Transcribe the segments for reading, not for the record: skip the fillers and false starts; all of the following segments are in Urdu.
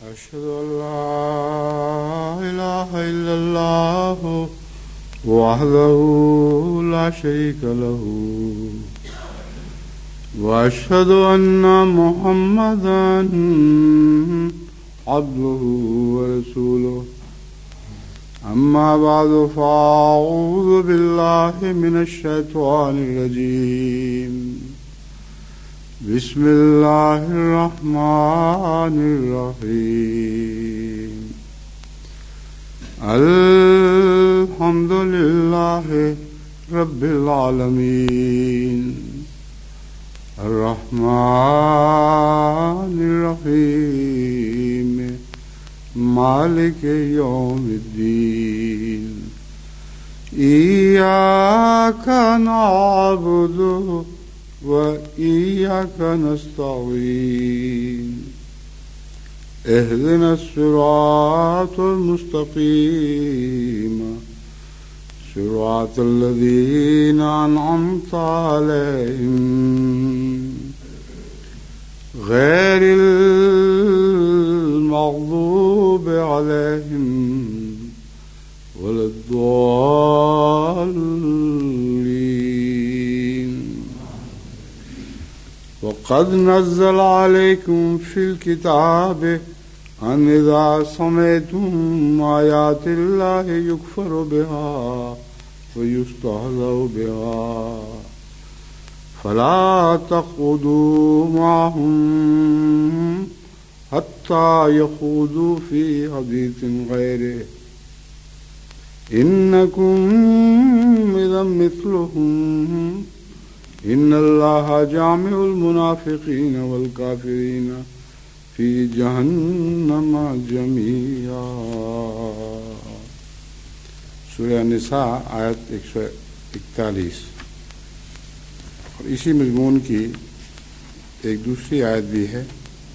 أشهد أن لا إله إلا الله وحده لا شريك له وأشهد أن محمدا عبده ورسوله أما بعد فأعوذ بالله من الشيطان الرجيم بسم الله الرحمن الرحيم الحمد لله رب العالمين الرحمن الرحيم مالك يوم الدين إياك نعبد وإياك نستعين اهدنا الصراط المستقيم صراط الذين أنعمت عليهم غير المغضوب عليهم ولا الضالين وقد نزل عليكم في الكتاب أن إذا سمعتم آيات الله يكفر بها ويستهزأ بها فلا تقعدوا معهم حتى يخوضوا في حديث غيره إنكم إذا مثلهم إن الله جامع المنافقين والكافرين في جہنم جميعا. سورہ نساء آیت 141. اور اسی مضمون کی ایک دوسری آیت بھی ہے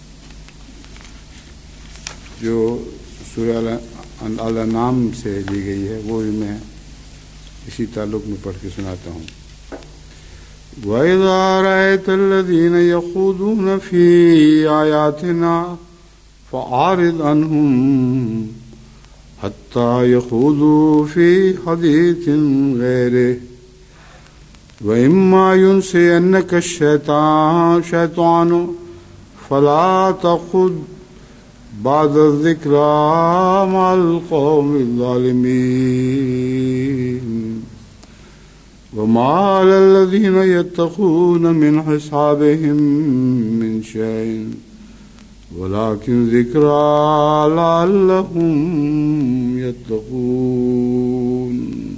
جو سورہ الانعام سے لی گئی ہے، وہ بھی میں اسی تعلق میں پڑھ کے سناتا ہوں. وَإِذَا رَأَيْتَ الَّذِينَ يَخُوضُونَ فِي آيَاتِنَا فَأَعْرِضْ عَنْهُمْ حَتَّى يَخُوضُوا فِي حَدِيثٍ غَيْرِهِ وَإِمَّا يُنْسِيَنَّكَ الشَّيْطَانُ فَلَا تَقْعُدْ بَعْدَ الذِّكْرَىٰ مَعَ الْقَوْمِ الظَّالِمِينَ. وما على الذين يتقون من حسابهم من شيء ولكن ذكرى لعلهم يتقون.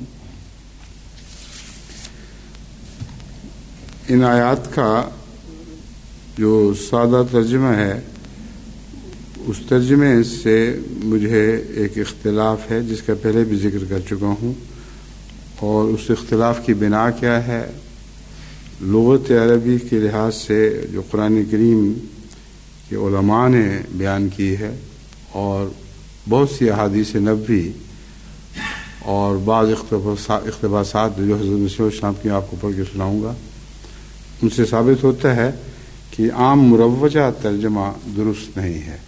ان آیات کا جو سادہ ترجمہ ہے، اس ترجمے سے مجھے ایک اختلاف ہے جس کا پہلے بھی ذکر کر چکا ہوں، اور اس اختلاف کی بنا کیا ہے؟ لغت عربی کے لحاظ سے جو قرآن کریم کے علماء نے بیان کی ہے، اور بہت سی احادیث نبوی اور بعض اقتباسات جو حضرت مسیح السلام کی آپ کو پڑھ کے سناؤں گا، ان سے ثابت ہوتا ہے کہ عام مروجہ ترجمہ درست نہیں ہے.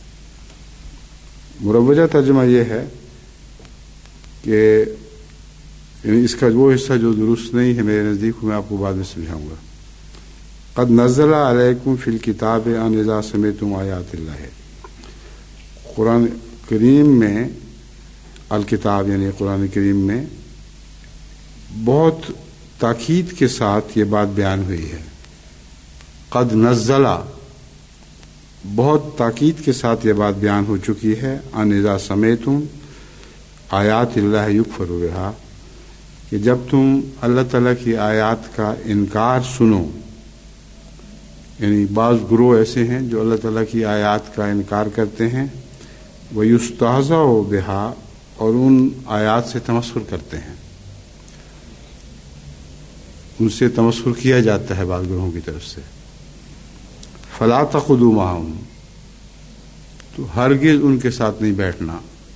مروجہ ترجمہ یہ ہے کہ یعنی اس کا وہ حصہ جو درست نہیں ہے میرے نزدیک، میں آپ کو بعد میں سمجھاؤں گا. قد نزل علیکم فی الکتاب ان اذا سمعتم آیات اللہ. قرآن کریم میں الکتاب یعنی قرآن کریم میں بہت تاکید کے ساتھ یہ بات بیان ہوئی ہے. قد نزل، بہت تاکید کے ساتھ یہ بات بیان ہو چکی ہے. ان اذا سمعتم آیات اللہ یکفر بہا، کہ جب تم اللہ تعالیٰ کی آیات کا انکار سنو، یعنی بعض گروہ ایسے ہیں جو اللہ تعالیٰ کی آیات کا انکار کرتے ہیں، وَيُسْتَهْزَأُ بِهَا، اور ان آیات سے تمسخر کرتے ہیں، ان سے تمسخر کیا جاتا ہے بعض گروہوں کی طرف سے. فَلَا تَقْعُدُوا مَعَهُمْ، تو ہرگز ان کے ساتھ نہیں بیٹھنا.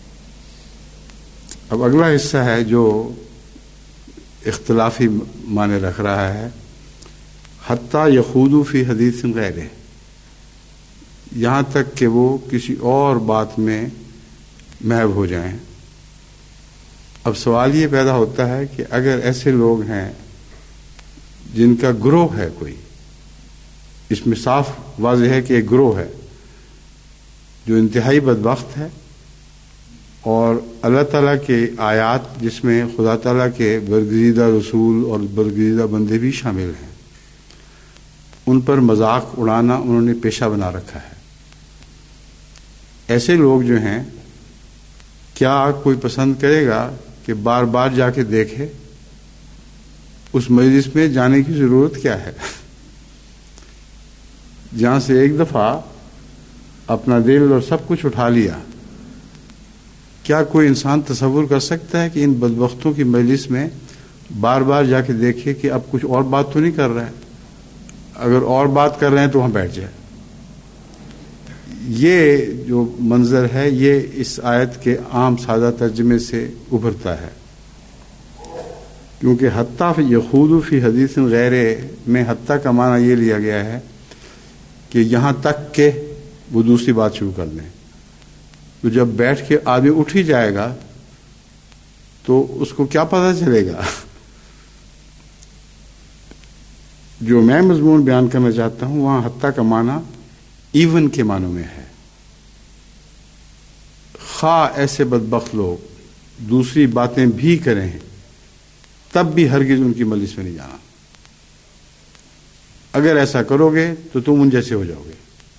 اب اگلا حصہ ہے جو اختلافی معنی رکھ رہا ہے، حتیٰ یخوضوا فی حدیث غیرہ. یہاں تک کہ وہ کسی اور بات میں محو ہو جائیں۔ اب سوال یہ پیدا ہوتا ہے کہ اگر ایسے لوگ ہیں جن کا گروہ ہے کوئی، اس میں صاف واضح ہے کہ ایک گروہ ہے جو انتہائی بدبخت ہے، اور اللہ تعالیٰ کے آیات جس میں خدا تعالیٰ کے برگزیدہ رسول اور برگزیدہ بندے بھی شامل ہیں، ان پر مذاق اڑانا انہوں نے پیشہ بنا رکھا ہے۔ ایسے لوگ جو ہیں، کیا کوئی پسند کرے گا کہ بار بار جا کے دیکھے؟ اس مجلس میں جانے کی ضرورت کیا ہے؟ جہاں سے ایک دفعہ اپنا دل اور سب کچھ اٹھا لیا، کیا کوئی انسان تصور کر سکتا ہے کہ ان بدبختوں کی مجلس میں بار بار جا کے دیکھے کہ اب کچھ اور بات تو نہیں کر رہا ہے؟ اگر اور بات کر رہے ہیں تو وہاں بیٹھ جائے۔ یہ جو منظر ہے یہ اس آیت کے عام سادہ ترجمے سے ابھرتا ہے، کیونکہ حتیٰ یخوض فی حدیث غیر میں حتیٰ کا معنی یہ لیا گیا ہے کہ یہاں تک کہ وہ دوسری بات شروع کر دیں۔ تو جب بیٹھ کے آدمی اٹھ ہی جائے گا تو اس کو کیا پتہ چلے گا؟ جو میں مضمون بیان کرنا چاہتا ہوں وہاں حتیٰ کا معنی ایون کے معنوں میں ہے۔ خواہ ایسے بدبخت لوگ دوسری باتیں بھی کریں تب بھی ہرگز ان کی مجلس میں نہیں جانا۔ اگر ایسا کرو گے تو تم ان جیسے ہو جاؤ گے۔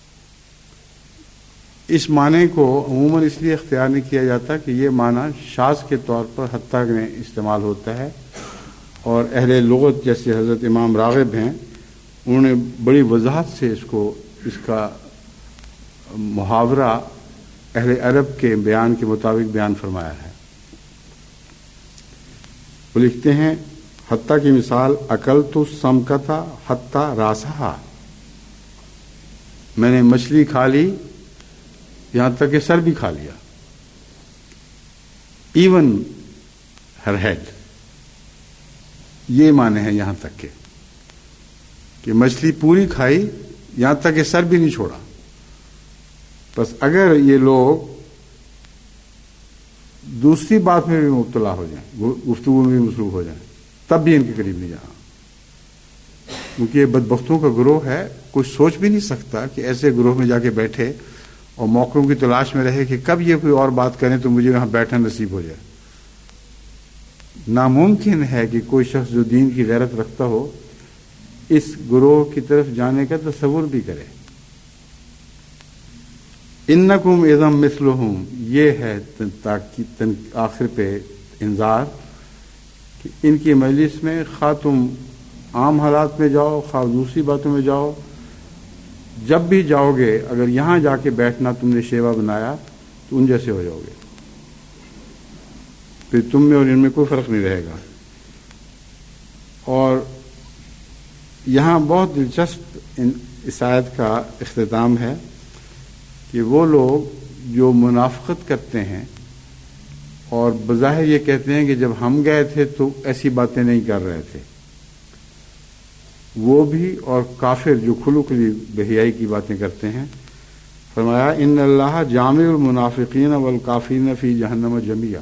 اس معنی کو عموماً اس لیے اختیار نہیں کیا جاتا کہ یہ معنی شاذ کے طور پر حتیٰ میں استعمال ہوتا ہے، اور اہل لغت جیسے حضرت امام راغب ہیں انہوں نے بڑی وضاحت سے اس کا محاورہ اہل عرب کے بیان کے مطابق بیان فرمایا ہے۔ وہ لکھتے ہیں حتیٰ کی مثال اکلت السمکۃ حتیٰ راسہا، میں نے مچھلی کھا لی یہاں تک کہ سر بھی کھا لیا۔ ایون ہر ہیڈ، یہ معنی ہے یہاں تک کہ مچھلی پوری کھائی یہاں تک کہ سر بھی نہیں چھوڑا۔ بس اگر یہ لوگ دوسری بات میں بھی مبتلا ہو جائیں، گفتگو میں بھی مصروف ہو جائیں، تب بھی ان کے قریب نہیں جانا، کیونکہ یہ بدبختوں کا گروہ ہے۔ کوئی سوچ بھی نہیں سکتا کہ ایسے گروہ میں جا کے بیٹھے اور موقعوں کی تلاش میں رہے کہ کب یہ کوئی اور بات کریں تو مجھے وہاں بیٹھنا نصیب ہو جائے۔ ناممکن ہے کہ کوئی شخص جو دین کی غیرت رکھتا ہو اس گروہ کی طرف جانے کا تصور بھی کرے۔ انکم اذا مثلہم، یہ ہے آخر پہ انذار کہ ان کی مجلس میں خواہ تم عام حالات میں جاؤ خواہ دوسری باتوں میں جاؤ، جب بھی جاؤ گے اگر یہاں جا کے بیٹھنا تم نے شیوا بنایا تو ان جیسے ہو جاؤ گے، پھر تم میں اور ان میں کوئی فرق نہیں رہے گا۔ اور یہاں بہت دلچسپ اس آیت کا اختتام ہے کہ وہ لوگ جو منافقت کرتے ہیں اور بظاہر یہ کہتے ہیں کہ جب ہم گئے تھے تو ایسی باتیں نہیں کر رہے تھے، وہ بھی، اور کافر جو کھلو کھلی بے حیائی کی باتیں کرتے ہیں، فرمایا ان اللہ جامع المنافقین والکافرین فی جہنم جمیعا۔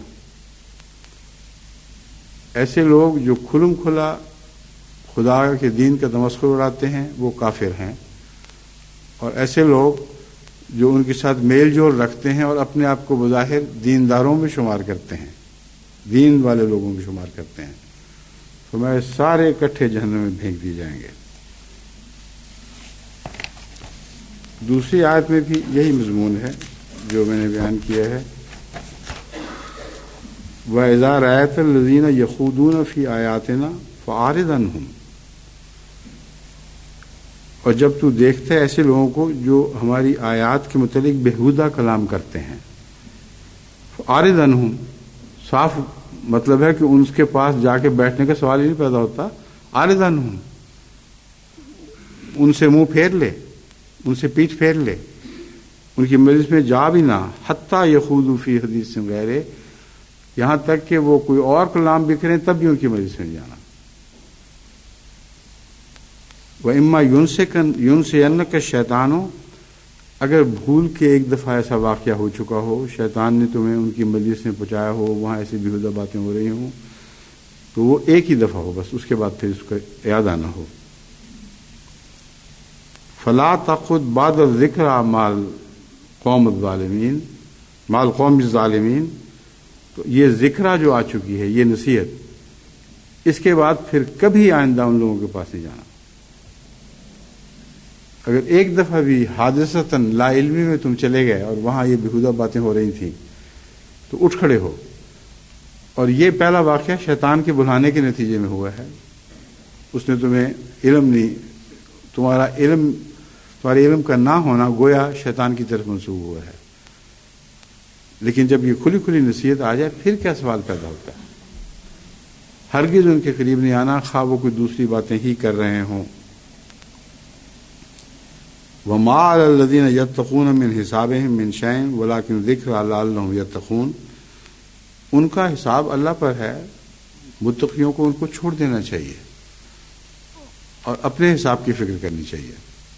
ایسے لوگ جو کھلم کھلا خدا کے دین کا تمسخر اڑاتے ہیں وہ کافر ہیں، اور ایسے لوگ جو ان کے ساتھ میل جول رکھتے ہیں اور اپنے آپ کو بظاہر دینداروں میں شمار کرتے ہیں، دین والے لوگوں میں شمار کرتے ہیں، فرمایا سارے اکٹھے جہنم میں پھینک دیے جائیں گے۔ دوسری آیت میں بھی یہی مضمون ہے جو میں نے بیان کیا ہے، وَإِذَا رَأَيْتَ الَّذِينَ يَخُوضُونَ فِي آيَاتِنَا فَأَعْرِضْ عَنْهُمْ، اور جب تو دیکھتا ہے ایسے لوگوں کو جو ہماری آیات کے متعلق بےہودہ کلام کرتے ہیں، فَأَعْرِضْ عَنْهُمْ صاف مطلب ہے کہ ان کے پاس جا کے بیٹھنے کا سوال ہی نہیں پیدا ہوتا۔ عارض عنہم، ان سے منہ پھیر لے، ان سے پیٹھ پھیر لے، ان کی مجلس میں جا بھی نہ، حتیٰ یخوضوا فی حدیث غیرہ، یہاں تک کہ وہ کوئی اور کلام بکھریں تب بھی ان کی مجلس میں جانا۔ وَإِمَّا يُنْسِيَنَّكَ الشَّيْطَانُ، اگر بھول کے ایک دفعہ ایسا واقعہ ہو چکا ہو، شیطان نے تمہیں ان کی مجلس میں پہنچایا ہو، وہاں ایسی بیہودہ باتیں ہو رہی ہوں، تو وہ ایک ہی دفعہ ہو بس، اس کے بعد پھر اس کا اعادہ نہ ہو. فلا تخذ بعد الذکر مال قوم الظالمین، مال قوم الظالمین. تو یہ ذکرہ جو آ چکی ہے، یہ نصیحت، اس کے بعد پھر کبھی آئندہ ان لوگوں کے پاس نہیں جانا. اگر ایک دفعہ بھی حادثتاً لا علمی میں تم چلے گئے اور وہاں یہ بیہودہ باتیں ہو رہی تھیں تو اٹھ کھڑے ہو. اور یہ پہلا واقعہ شیطان کے بلانے کے نتیجے میں ہوا ہے. اس نے تمہیں علم نہیں، تمہارے علم کا نہ ہونا گویا شیطان کی طرف منسوب ہوا ہے. لیکن جب یہ کھلی کھلی نصیحت آ جائے پھر کیا سوال پیدا ہوتا ہے؟ ہرگز ان کے قریب نہیں آنا، خواہ وہ کوئی دوسری باتیں ہی کر رہے ہوں. وَمَا عَلَى الَّذِينَ يَتَّقُونَ مِنْ حِسَابِهِمْ مِنْ شَيْءٍ وَلَكِنْ ذِكْرَ لَعَلَّهُمْ يَتَّقُونَ. ان کا حساب اللہ پر ہے، متقیوں کو ان کو چھوڑ دینا چاہیے اور اپنے حساب کی فکر کرنی چاہیے.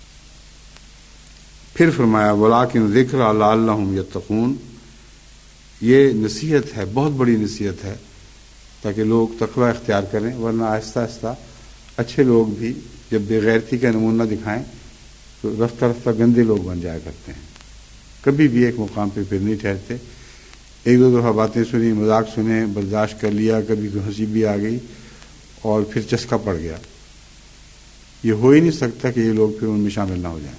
پھر فرمایا وَلَكِنْ ذِكْرَ لَعَلَّهُمْ يَتَّقُونَ. یہ نصیحت ہے، بہت بڑی نصیحت ہے تاکہ لوگ تقوی اختیار کریں، ورنہ آہستہ آہستہ اچھے لوگ بھی جب بے غیرتی کا نمونہ دکھائیں تو رفتہ رفتہ گندے لوگ بن جایا کرتے ہیں. کبھی بھی ایک مقام پہ پھر نہیں ٹھہرتے. ایک دو دفعہ باتیں سنی، مذاق سنے، برداشت کر لیا، کبھی کوئی ہنسی بھی آ گئی اور پھر چسکا پڑ گیا. یہ ہو ہی نہیں سکتا کہ یہ لوگ پھر ان میں شامل نہ ہو جائیں.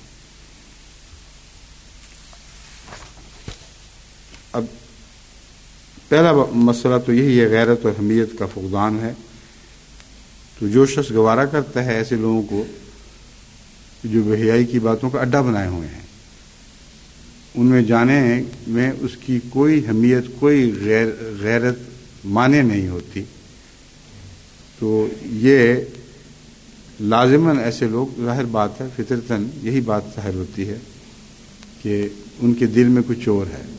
اب پہلا مسئلہ تو یہی ہے، غیرت اور حمیت کا فقدان ہے. تو جو شخص گوارا کرتا ہے ایسے لوگوں کو جو بے حیائی کی باتوں کا اڈا بنائے ہوئے ہیں، ان میں جانے میں اس کی کوئی حمیت، کوئی غیرت مانے نہیں ہوتی، تو یہ لازماً ایسے لوگ، ظاہر بات ہے فطرتاً یہی بات ظاہر ہوتی ہے کہ ان کے دل میں کچھ چور ہے،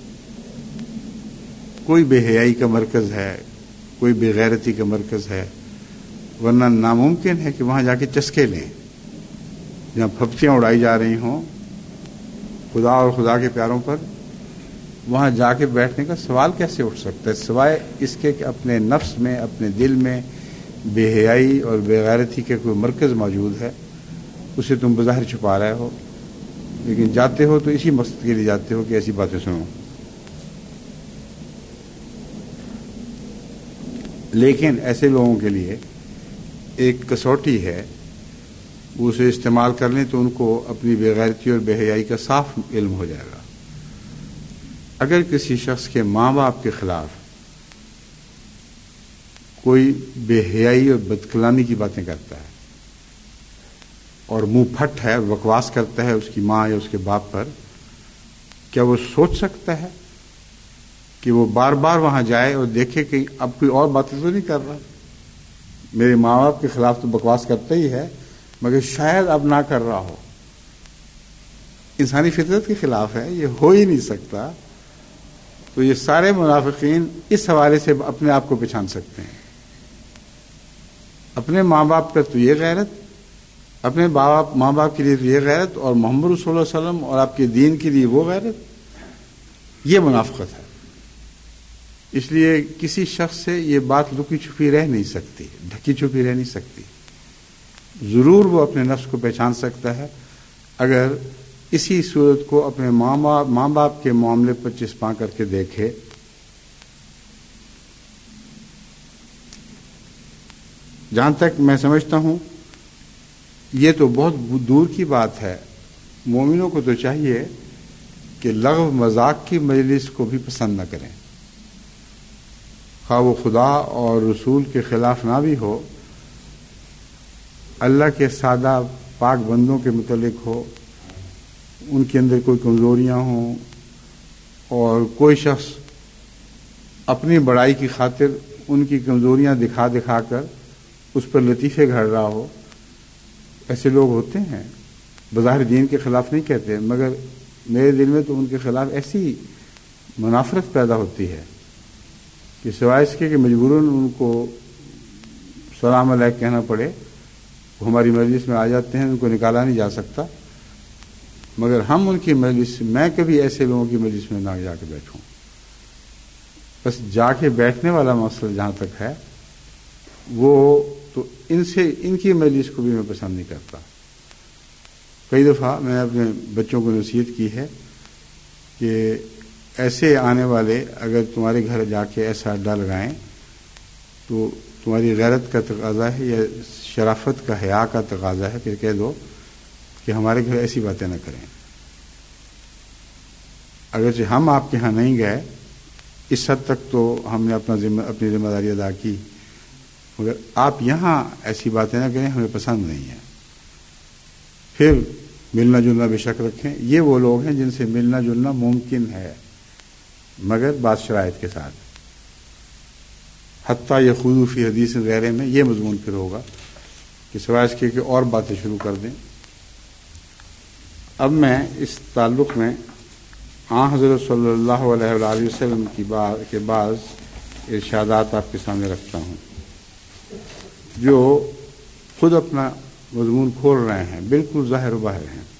کوئی بے حیائی کا مرکز ہے، کوئی بے غیرتی کا مرکز ہے. ورنہ ناممکن ہے کہ وہاں جا کے چسکے لیں، جہاں پھپتیاں اڑائی جا رہی ہوں خدا اور خدا کے پیاروں پر، وہاں جا کے بیٹھنے کا سوال کیسے اٹھ سکتا ہے، سوائے اس کے کہ اپنے نفس میں، اپنے دل میں بے حیائی اور بے غیرتی کے کوئی مرکز موجود ہے، اسے تم بظاہر چھپا رہے ہو، لیکن جاتے ہو تو اسی مقصد کے لیے جاتے ہو کہ ایسی باتیں سنو. لیکن ایسے لوگوں کے لیے ایک کسوٹی ہے، وہ اسے استعمال کر لیں تو ان کو اپنی بے غیرتی اور بے حیائی کا صاف علم ہو جائے گا. اگر کسی شخص کے ماں باپ کے خلاف کوئی بے حیائی اور بدکلامی کی باتیں کرتا ہے اور منہ پھٹ ہے، بکواس کرتا ہے اس کی ماں یا اس کے باپ پر، کیا وہ سوچ سکتا ہے کہ وہ بار بار وہاں جائے اور دیکھے کہ اب کوئی اور باتیں تو نہیں کر رہا؟ میرے ماں باپ کے خلاف تو بکواس کرتا ہی ہے، مگر شاید اب نہ کر رہا ہو. انسانی فطرت کے خلاف ہے، یہ ہو ہی نہیں سکتا. تو یہ سارے منافقین اس حوالے سے اپنے آپ کو پہچان سکتے ہیں. اپنے ماں باپ پر تو یہ غیرت، اپنے ماں باپ کے لیے تو یہ غیرت، اور محمد صلی اللہ علیہ وسلم اور آپ کے دین کے لیے وہ غیرت، یہ منافقت ہے. اس لیے کسی شخص سے یہ بات لکی چھپی رہ نہیں سکتی، ڈھکی چھپی رہ نہیں سکتی. ضرور وہ اپنے نفس کو پہچان سکتا ہے اگر اسی صورت کو اپنے ماں باپ کے معاملے پر چسپاں کر کے دیکھے. جہاں تک میں سمجھتا ہوں یہ تو بہت دور کی بات ہے. مومنوں کو تو چاہیے کہ لغو مذاق کی مجلس کو بھی پسند نہ کریں، خواہ وہ خدا اور رسول کے خلاف نہ بھی ہو، اللہ کے سادہ پاک بندوں کے متعلق ہو، ان کے اندر کوئی کمزوریاں ہوں، اور کوئی شخص اپنی بڑائی کی خاطر ان کی کمزوریاں دکھا دکھا کر اس پر لطیفے گھڑ رہا ہو. ایسے لوگ ہوتے ہیں، بظاہر دین کے خلاف نہیں کہتے، مگر میرے دل میں تو ان کے خلاف ایسی منافرت پیدا ہوتی ہے کہ سوائے اس کے کہ مجبوراً ان کو سلام علیک کہنا پڑے، وہ ہماری مجلس میں آ جاتے ہیں، ان کو نکالا نہیں جا سکتا. مگر ہم ان کی مجلس، میں کبھی ایسے لوگوں کی مجلس میں نہ جا کے بیٹھوں. بس جا کے بیٹھنے والا مسئلہ جہاں تک ہے وہ تو ان کی مجلس کو بھی میں پسند نہیں کرتا. کئی دفعہ میں نے اپنے بچوں کو نصیحت کی ہے کہ ایسے آنے والے اگر تمہارے گھر جا کے ایسا اڈا لگائیں تو تمہاری غیرت کا تقاضا ہے یا شرافت کا، حیا کا تقاضا ہے کہ کہہ دو کہ ہمارے گھر ایسی باتیں نہ کریں. اگرچہ ہم آپ کے ہاں نہیں گئے، اس حد تک تو ہم نے اپنی ذمہ داری ادا کی، مگر آپ یہاں ایسی باتیں نہ کریں، ہمیں پسند نہیں ہے. پھر ملنا جلنا بے شک رکھیں. یہ وہ لوگ ہیں جن سے ملنا جلنا ممکن ہے مگر بعض شرائط کے ساتھ. حتیٰ یخوضوا فی حدیث غیرہ میں یہ مضمون پھر ہوگا کہ سوائے اس کے کہ اور باتیں شروع کر دیں. اب میں اس تعلق میں حضرت صلی اللہ علیہ وآلہ وسلم کے بعض ارشادات آپ کے سامنے رکھتا ہوں جو خود اپنا مضمون کھول رہے ہیں، بالکل ظاہر و باہر ہیں.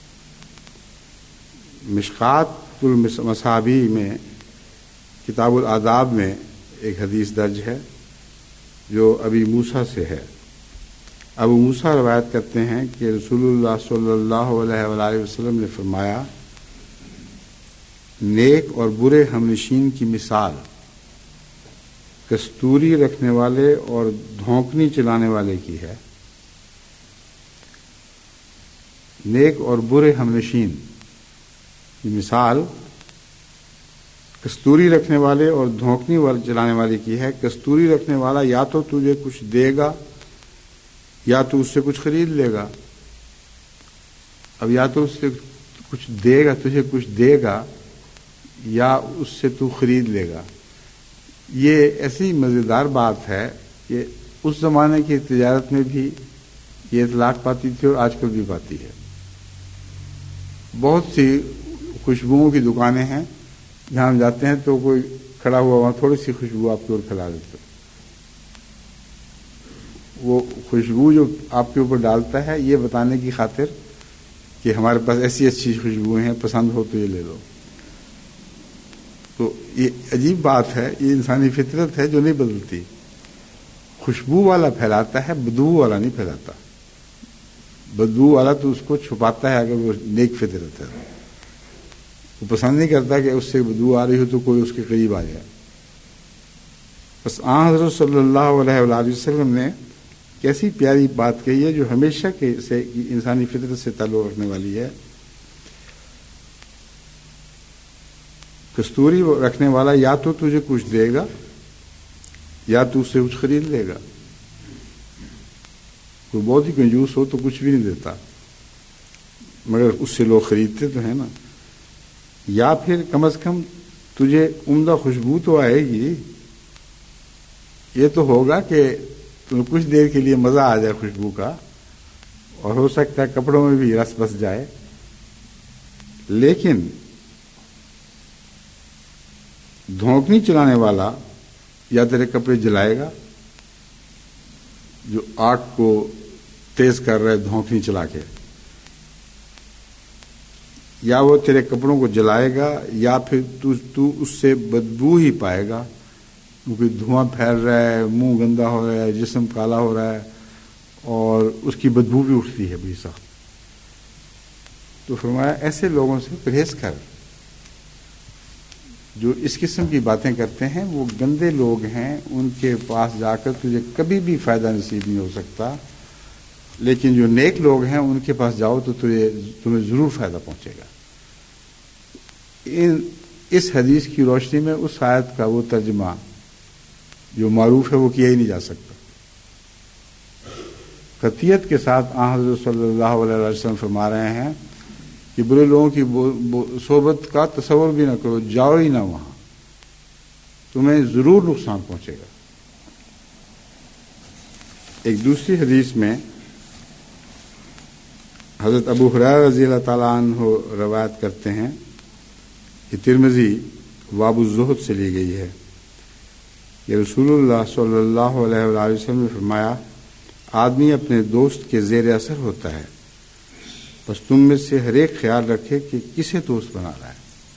مشکات المصابیح میں کتاب الآداب میں ایک حدیث درج ہے جو ابی موسیٰ سے ہے. ابو موسیٰ روایت کرتے ہیں کہ رسول اللہ صلی اللہ علیہ وآلہ وسلم نے فرمایا، نیک اور برے ہمنشین کی مثال کستوری رکھنے والے اور دھونکنی چلانے والے کی ہے. نیک اور برے ہمنشین کی مثال کستوری رکھنے والے اور دھونکنی چلانے والے کی ہے. کستوری رکھنے والا یا تو تجھے کچھ دے گا یا تو اس سے کچھ خرید لے گا. اب یا تو اس سے کچھ دے گا، تجھے کچھ دے گا، یا اس سے تو خرید لے گا. یہ ایسی مزیدار بات ہے کہ اس زمانے کی تجارت میں بھی یہ اطلاق پاتی تھی اور آج کل بھی پاتی ہے. بہت سی خوشبوؤں کی دکانیں ہیں جہاں ہم جاتے ہیں تو کوئی کھڑا ہوا وہاں تھوڑی سی خوشبو آپ کی اور پھیلا دیتا. وہ خوشبو جو آپ کے اوپر ڈالتا ہے یہ بتانے کی خاطر کہ ہمارے پاس ایسی اچھی خوشبوئیں ہیں، پسند ہو تو یہ لے لو. تو یہ عجیب بات ہے، یہ انسانی فطرت ہے جو نہیں بدلتی. خوشبو والا پھیلاتا ہے، بدبو والا نہیں پھیلاتا. بدبو والا تو اس کو چھپاتا ہے اگر وہ نیک فطرت ہے. وہ پسند نہیں کرتا کہ اس سے بدبو آ رہی ہو تو کوئی اس کے قریب آ جائے. بس حضرت صلی اللہ علیہ وآلہ وسلم نے کیسی پیاری بات کہی ہے جو ہمیشہ سے انسانی فطرت سے تعلق رکھنے والی ہے. کستوری رکھنے والا یا تو تجھے کچھ دے گا یا تو اس سے کچھ خرید لے گا. کوئی بہت ہی کنجوس ہو تو کچھ بھی نہیں دیتا مگر اس سے لوگ خریدتے تو ہیں نا. یا پھر کم از کم تجھے عمدہ خوشبو تو آئے گی. یہ تو ہوگا کہ تمہیں کچھ دیر کے لیے مزہ آ جائے خوشبو کا، اور ہو سکتا ہے کپڑوں میں بھی رس بس جائے. لیکن دھونکنی چلانے والا یا تیرے کپڑے جلائے گا، جو آگ کو تیز کر رہے دھونکنی چلا کے، یا وہ تیرے کپڑوں کو جلائے گا یا پھر تو اس سے بدبو ہی پائے گا کیونکہ دھواں پھیل رہا ہے، منہ گندا ہو رہا ہے، جسم کالا ہو رہا ہے اور اس کی بدبو بھی اٹھتی ہے بڑی سخت. تو فرمایا ایسے لوگوں سے پرہیز کر. جو اس قسم کی باتیں کرتے ہیں وہ گندے لوگ ہیں، ان کے پاس جا کر تجھے کبھی بھی فائدہ نصیب نہیں ہو سکتا. لیکن جو نیک لوگ ہیں ان کے پاس جاؤ تو تمہیں ضرور فائدہ پہنچے گا. اس حدیث کی روشنی میں اس آیت کا وہ ترجمہ جو معروف ہے وہ کیا ہی نہیں جا سکتا. قطعیت کے ساتھ حضرت صلی اللہ علیہ وسلم فرما رہے ہیں کہ برے لوگوں کی صحبت کا تصور بھی نہ کرو، جاؤ ہی نہ وہاں، تمہیں ضرور نقصان پہنچے گا. ایک دوسری حدیث میں حضرت ابو ہریرہ رضی اللہ تعالیٰ عنہ روایت کرتے ہیں کہ ترمذی باب الزہد سے لی گئی ہے کہ رسول اللہ صلی اللہ علیہ وآلہ وسلم نے فرمایا، آدمی اپنے دوست کے زیر اثر ہوتا ہے بس تم میں سے ہر ایک خیال رکھے کہ کسے دوست بنا رہا ہے۔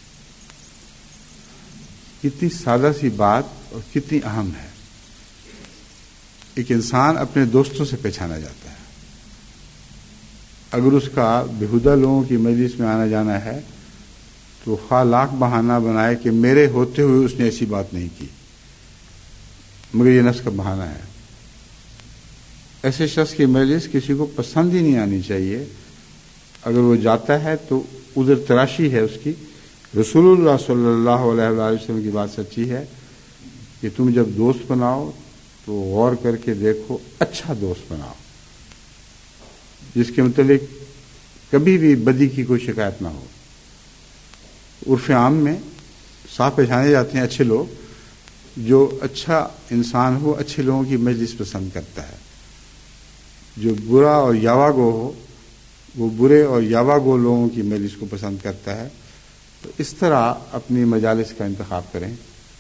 کتنی سادہ سی بات اور کتنی اہم ہے۔ ایک انسان اپنے دوستوں سے پہچانا جاتا ہے۔ اگر اس کا بیہودہ لوگوں کی مجلس میں آنا جانا ہے تو خواہ لاکھ بہانہ بنائے کہ میرے ہوتے ہوئے اس نے ایسی بات نہیں کی، مگر یہ نفس کا بہانہ ہے۔ ایسے شخص کی مجلس کسی کو پسند ہی نہیں آنی چاہیے۔ اگر وہ جاتا ہے تو عذر تراشی ہے اس کی۔ رسول اللہ صلی اللہ علیہ وآلہ وسلم کی بات سچی ہے کہ تم جب دوست بناؤ تو غور کر کے دیکھو، اچھا دوست بناؤ جس کے متعلق کبھی بھی بدی کی کوئی شکایت نہ ہو۔ عرف عام میں صاف پہچانے جاتے ہیں اچھے لوگ، جو اچھا انسان ہو اچھے لوگوں کی مجلس پسند کرتا ہے۔ جو برا اور یاوا گو ہو وہ برے اور یاوا گو لوگوں کی مجلس کو پسند کرتا ہے۔ تو اس طرح اپنی مجالس کا انتخاب کریں۔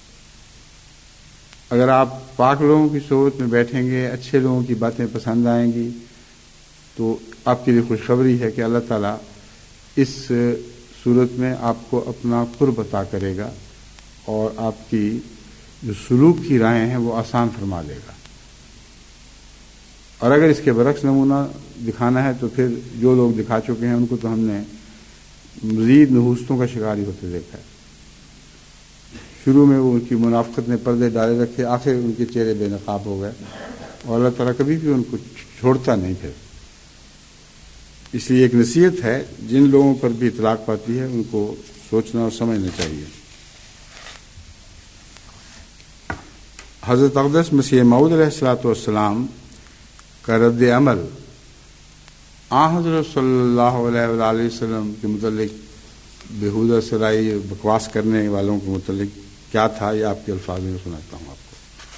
اگر آپ پاک لوگوں کی صحبت میں بیٹھیں گے، اچھے لوگوں کی باتیں پسند آئیں گی، تو آپ کے لیے خوشخبری ہے کہ اللہ تعالیٰ اس صورت میں آپ کو اپنا قرب عطا کرے گا اور آپ کی جو سلوک کی راہیں ہیں وہ آسان فرما لے گا۔ اور اگر اس کے برعکس نمونہ دکھانا ہے تو پھر جو لوگ دکھا چکے ہیں ان کو تو ہم نے مزید نحوستوں کا شکار ہی ہوتے دیکھا ہے۔ شروع میں وہ ان کی منافقت نے پردے ڈالے رکھے، آخر ان کے چہرے بے نقاب ہو گئے، اور اللہ تعالیٰ کبھی بھی ان کو چھوڑتا نہیں پھر۔ اس لیے ایک نصیحت ہے، جن لوگوں پر بھی اطلاق پاتی ہے ان کو سوچنا اور سمجھنا چاہیے۔ حضرت اقدس مسیح موعود علیہ الصلوۃ والسلام کا رد عمل حضرت صلی اللہ علیہ وآلہ وسلم کے متعلق بیہودہ سرائی بکواس کرنے والوں کے متعلق کیا تھا، یہ آپ کے الفاظ میں سناتا ہوں آپ کو۔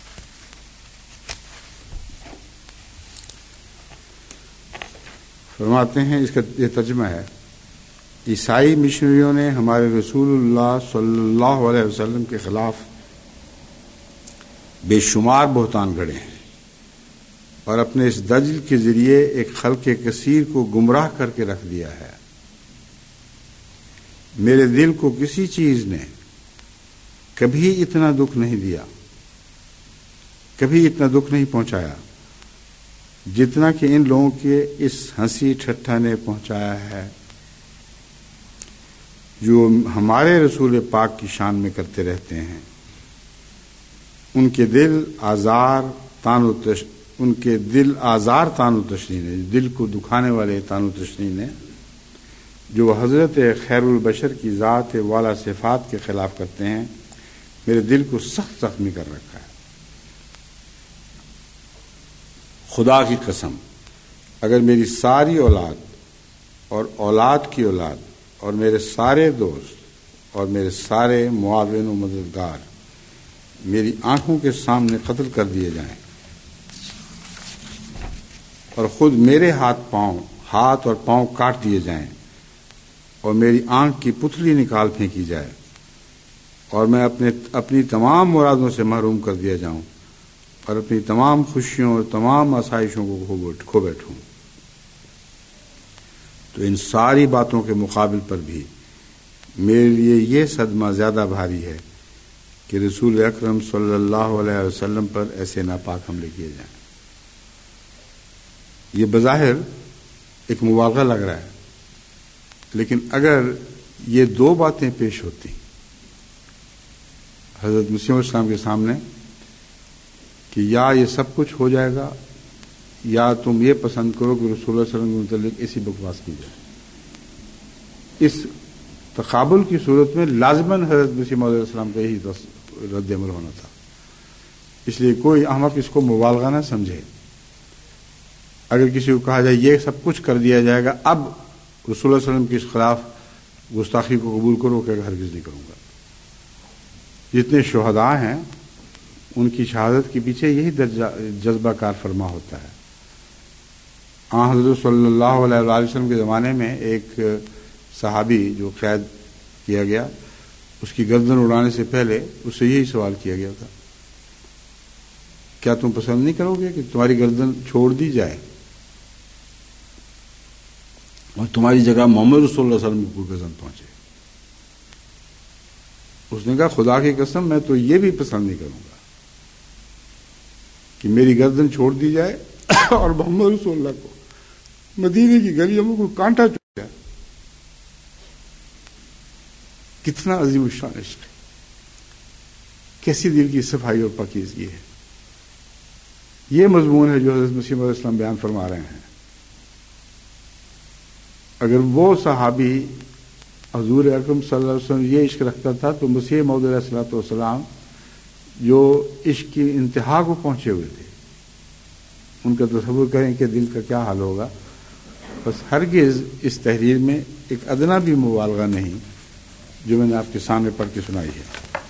فرماتے ہیں، اس کا یہ ترجمہ ہے، عیسائی مشنریوں نے ہمارے رسول اللہ صلی اللہ علیہ وسلم کے خلاف بے شمار بہتان گھڑے ہیں اور اپنے اس دجل کے ذریعے ایک خلق کثیر کو گمراہ کر کے رکھ دیا ہے۔ میرے دل کو کسی چیز نے کبھی اتنا دکھ نہیں دیا، کبھی اتنا دکھ نہیں پہنچایا جتنا کہ ان لوگوں کے اس ہنسی ٹھٹھا نے پہنچایا ہے جو ہمارے رسول پاک کی شان میں کرتے رہتے ہیں۔ ان کے دل آزار تان و تشنی نے، دل کو دکھانے والے تان و تشنی نے، جو حضرت خیر البشر کی ذات والا صفات کے خلاف کرتے ہیں، میرے دل کو سخت زخمی کر رکھا ہے۔ خدا کی قسم، اگر میری ساری اولاد اور اولاد کی اولاد اور میرے سارے دوست اور میرے سارے معاون و مددگار میری آنکھوں کے سامنے قتل کر دیے جائیں اور خود میرے ہاتھ اور پاؤں کاٹ دیے جائیں اور میری آنکھ کی پتلی نکال پھینکی جائے اور میں اپنی تمام مرادوں سے محروم کر دیا جاؤں اور اپنی تمام خوشیوں اور تمام آسائشوں کو کھو بیٹھوں، تو ان ساری باتوں کے مقابل پر بھی میرے لیے یہ صدمہ زیادہ بھاری ہے کہ رسول اکرم صلی اللہ علیہ وسلم پر ایسے ناپاک حملے کیے جائیں۔ یہ بظاہر ایک مبالغہ لگ رہا ہے، لیکن اگر یہ دو باتیں پیش ہوتی حضرت مسیح علیہ السلام کے سامنے کہ یا یہ سب کچھ ہو جائے گا یا تم یہ پسند کرو کہ رسول اللہ صلی اللہ علیہ وسلم کے متعلق ایسی بکواس کی جائے، اس تقابل کی صورت میں لازماً حضرت مسیح علیہ السلام کا ہی رد عمل ہونا تھا۔ اس لیے کوئی احمق اس کو مبالغہ نہ سمجھے۔ اگر کسی کو کہا جائے یہ سب کچھ کر دیا جائے گا، اب رسول اللہ صلی اللہ علیہ وسلم کے خلاف گستاخی کو قبول کرو، کہ ہرگز نہیں کروں گا۔ جتنے شہداء ہیں ان کی شہادت کے پیچھے یہی جذبہ کار فرما ہوتا ہے۔ حضرت صلی اللہ علیہ وسلم کے زمانے میں ایک صحابی جو قید کیا گیا، اس کی گردن اڑانے سے پہلے اس سے یہی سوال کیا گیا تھا، کیا تم پسند نہیں کرو گے کہ تمہاری گردن چھوڑ دی جائے؟ اور تمہاری جگہ محمد رسول اللہ صلی اللہ علیہ وسلم کو گردن پہنچے. اس نے کہا خدا کی قسم میں تو یہ بھی پسند نہیں کروں گا کہ میری گردن چھوڑ دی جائے اور محمد رسول اللہ کو مدینے کی گلیوں میں کوئی کانٹا چوب جائے. کتنا عظیم الشان عشق ہے، کیسی دل کی صفائی اور پاکیزگی ہے. یہ مضمون ہے جو حضرت مسیح علیہ السلام بیان فرما رہے ہیں. اگر وہ صحابی حضور اکرم صلی اللہ علیہ وسلم یہ عشق رکھتا تھا تو مسیح موعود علیہ الصلوۃ والسلام جو عشق کی انتہا کو پہنچے ہوئے تھے ان کا تصور کریں کہ دل کا کیا حال ہوگا. بس ہرگز اس تحریر میں ایک ادنا بھی مبالغہ نہیں جو میں نے آپ کے سامنے پڑھ کے سنائی ہے.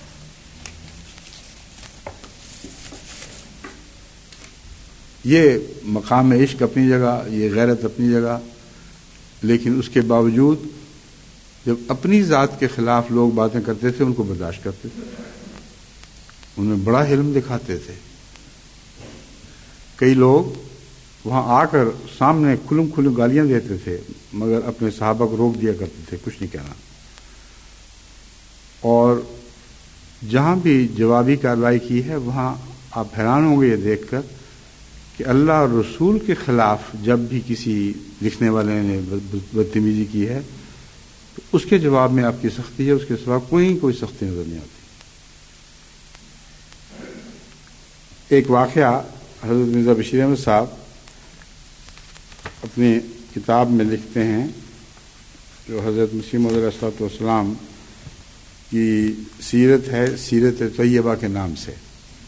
یہ مقام عشق اپنی جگہ، یہ غیرت اپنی جگہ، لیکن اس کے باوجود جب اپنی ذات کے خلاف لوگ باتیں کرتے تھے ان کو برداشت کرتے تھے، ان میں بڑا حلم دکھاتے تھے. کئی لوگ وہاں آ کر سامنے کھلم کھلم گالیاں دیتے تھے مگر اپنے صحابہ کو روک دیا کرتے تھے، کچھ نہیں کہنا. اور جہاں بھی جوابی کارروائی کی ہے وہاں آپ حیران ہوں گے یہ دیکھ کر کہ اللہ اور رسول کے خلاف جب بھی کسی لکھنے والے نے بدتمیزی کی ہے تو اس کے جواب میں آپ کی سختی ہے، اس کے سوا کوئی سختی نظر نہیں آتی. ایک واقعہ حضرت مرزا بشیر احمد صاحب اپنی کتاب میں لکھتے ہیں جو حضرت مسیح موعود علیہ الصلوۃ والسلام کی سیرت ہے، سیرت طیبہ کے نام سے.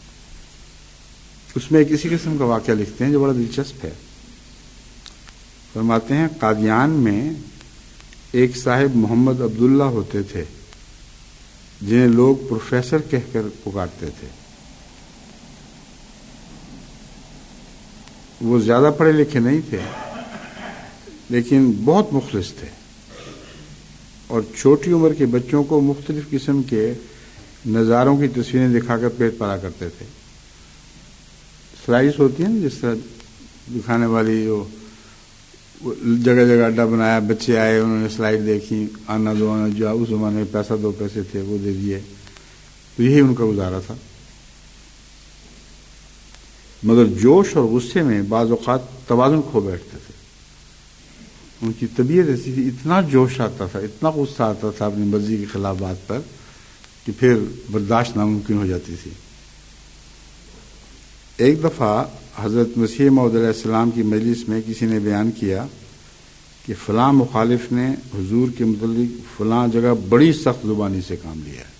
اس میں ایک اسی قسم کا واقعہ لکھتے ہیں جو بڑا دلچسپ ہے. فرماتے ہیں قادیان میں ایک صاحب محمد عبداللہ ہوتے تھے جنہیں لوگ پروفیسر کہہ کر پکارتے تھے. وہ زیادہ پڑھے لکھے نہیں تھے لیکن بہت مخلص تھے اور چھوٹی عمر کے بچوں کو مختلف قسم کے نظاروں کی تصویریں دکھا کر پیٹ پڑا کرتے تھے. سلائڈس ہوتی ہیں نا جس طرح دکھانے والی، جو جگہ جگہ اڈا بنایا، بچے آئے انہوں نے سلائڈ دیکھی، آنا دو آنا، جو اس زمانے میں پیسہ 2 پیسے تھے وہ دے دیے، تو یہی ان کا گزارا تھا. مگر جوش اور غصے میں بعض اوقات توازن کھو بیٹھتے تھے. ان کی طبیعت ایسی تھی، اتنا جوش آتا تھا، اتنا غصہ آتا تھا اپنی مرضی کے خلاف بات پر کہ پھر برداشت ناممکن ہو جاتی تھی. ایک دفعہ حضرت مسیح موعود علیہ السلام کی مجلس میں کسی نے بیان کیا کہ فلاں مخالف نے حضور کے متعلق فلاں جگہ بڑی سخت زبانی سے کام لیا ہے.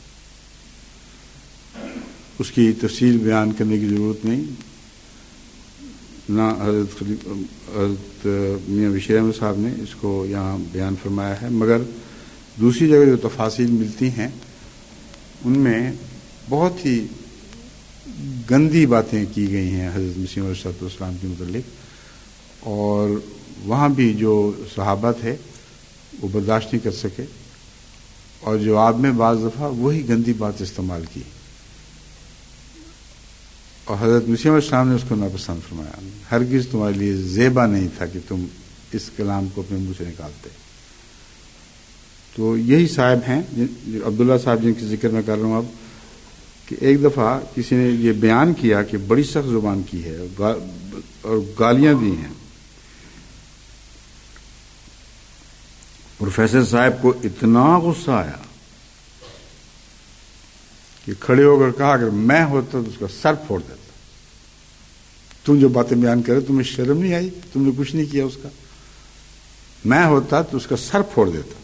اس کی تفصیل بیان کرنے کی ضرورت نہیں، نہ حضرت میاں بشیر احمد صاحب نے اس کو یہاں بیان فرمایا ہے، مگر دوسری جگہ جو تفاصیل ملتی ہیں ان میں بہت ہی گندی باتیں کی گئی ہیں حضرت مسیح علیہ السلام کے متعلق. اور وہاں بھی جو صحابہ تھے وہ برداشت نہیں کر سکے اور جواب میں بعض دفعہ وہی گندی بات استعمال کی اور حضرت مسیح علیہ السلام نے اس کو ناپسند فرمایا. ہرگز تمہارے لیے زیبا نہیں تھا کہ تم اس کلام کو اپنے منہ سے نکالتے. تو یہی صاحب ہیں عبداللہ صاحب جن کی ذکر میں کر رہا ہوں اب، کہ ایک دفعہ کسی نے یہ بیان کیا کہ بڑی سخت زبان کی ہے اور گالیاں دی ہیں. پروفیسر صاحب کو اتنا غصہ آیا کہ کھڑے ہو کر کہا اگر میں ہوتا تو اس کا سر پھوڑ دیتا. تم جو باتیں بیان کرے تمہیں شرم نہیں آئی؟ تم نے کچھ نہیں کیا اس کا. میں ہوتا تو اس کا سر پھوڑ دیتا.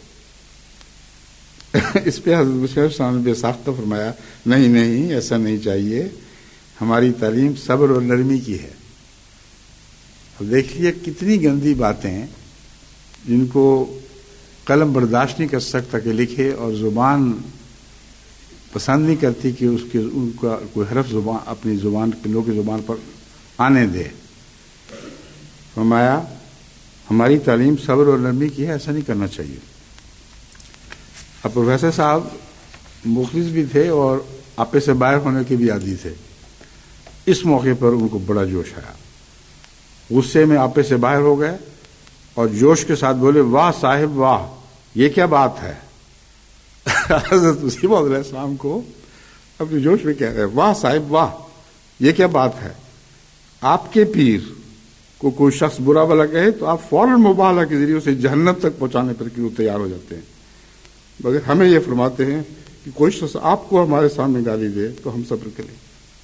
اس پہ حضرت مسیح صاحب نے بے ساختہ فرمایا نہیں ایسا نہیں چاہیے، ہماری تعلیم صبر اور نرمی کی ہے. اب دیکھ لیے کتنی گندی باتیں جن کو قلم برداشت نہیں کر سکتا کہ لکھے اور زبان پسند نہیں کرتی کہ ان کا کوئی حرف زبان اپنی زبان لوگوں کی زبان پر آنے دے. فرمایا ہماری تعلیم صبر اور نرمی کی ہے، ایسا نہیں کرنا چاہیے. اب پروفیسر صاحب مخلص بھی تھے اور آپے سے باہر ہونے کے بھی عادی تھے. اس موقع پر ان کو بڑا جوش آیا، غصے میں آپے سے باہر ہو گئے اور جوش کے ساتھ بولے واہ صاحب واہ، یہ کیا بات ہے. حضرت مسیح موعود علیہ السلام کو اپنے جوش میں کہہ رہے ہیں واہ صاحب واہ، یہ کیا بات ہے. آپ کے پیر کو کوئی شخص برا بھلا کہے تو آپ فوراً مبالغہ کے ذریعے اسے جہنم تک پہنچانے پر تیار ہو جاتے ہیں، مگر ہمیں یہ فرماتے ہیں کہ کوئی شخص آپ کو ہمارے سامنے گالی دے تو ہم صبر کریں.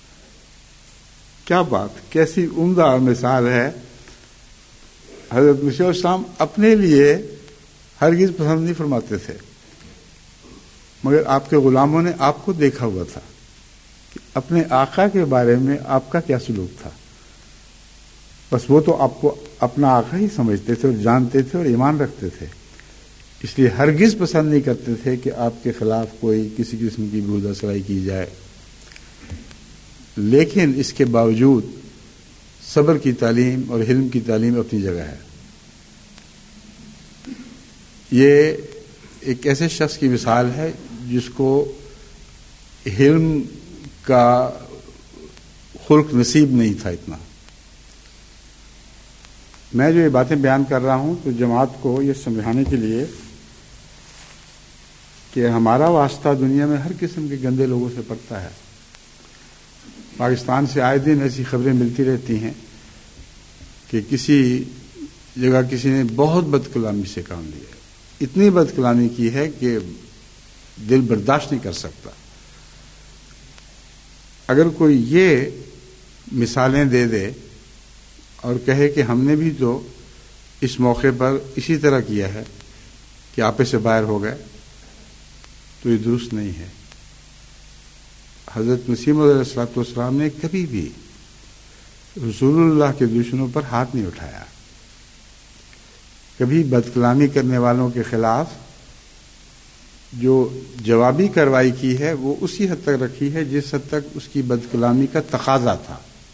کیا بات، کیسی عمدہ مثال ہے. حضرت مسیح علیہ السلام اپنے لیے ہرگز پسند نہیں فرماتے تھے، مگر آپ کے غلاموں نے آپ کو دیکھا ہوا تھا کہ اپنے آقا کے بارے میں آپ کا کیا سلوک تھا. بس وہ تو آپ کو اپنا آقا ہی سمجھتے تھے اور جانتے تھے اور ایمان رکھتے تھے، اس لیے ہرگز پسند نہیں کرتے تھے کہ آپ کے خلاف کوئی کسی قسم کی بےہودہ سرائی کی جائے. لیکن اس کے باوجود صبر کی تعلیم اور حلم کی تعلیم اپنی جگہ ہے. یہ ایک ایسے شخص کی مثال ہے جس کو حلم کا خلق نصیب نہیں تھا اتنا. میں جو یہ باتیں بیان کر رہا ہوں تو جماعت کو یہ سمجھانے کے لیے کہ ہمارا واسطہ دنیا میں ہر قسم کے گندے لوگوں سے پڑتا ہے. پاکستان سے آئے دن ایسی خبریں ملتی رہتی ہیں کہ کسی جگہ کسی نے بہت بد کلامی سے کام لیا، اتنی بد کلامی کی ہے کہ دل برداشت نہیں کر سکتا. اگر کوئی یہ مثالیں دے دے اور کہے کہ ہم نے بھی تو اس موقع پر اسی طرح کیا ہے کہ آپے سے باہر ہو گئے، تو یہ درست نہیں ہے. حضرت مسیح موعود علیہ السلام نے کبھی بھی رسول اللہ کے دشمنوں پر ہاتھ نہیں اٹھایا، کبھی بد کلامی کرنے والوں کے خلاف جو جوابی کارروائی کی ہے وہ اسی حد تک رکھی ہے جس حد تک اس کی بد کلامی کا تقاضا تھا،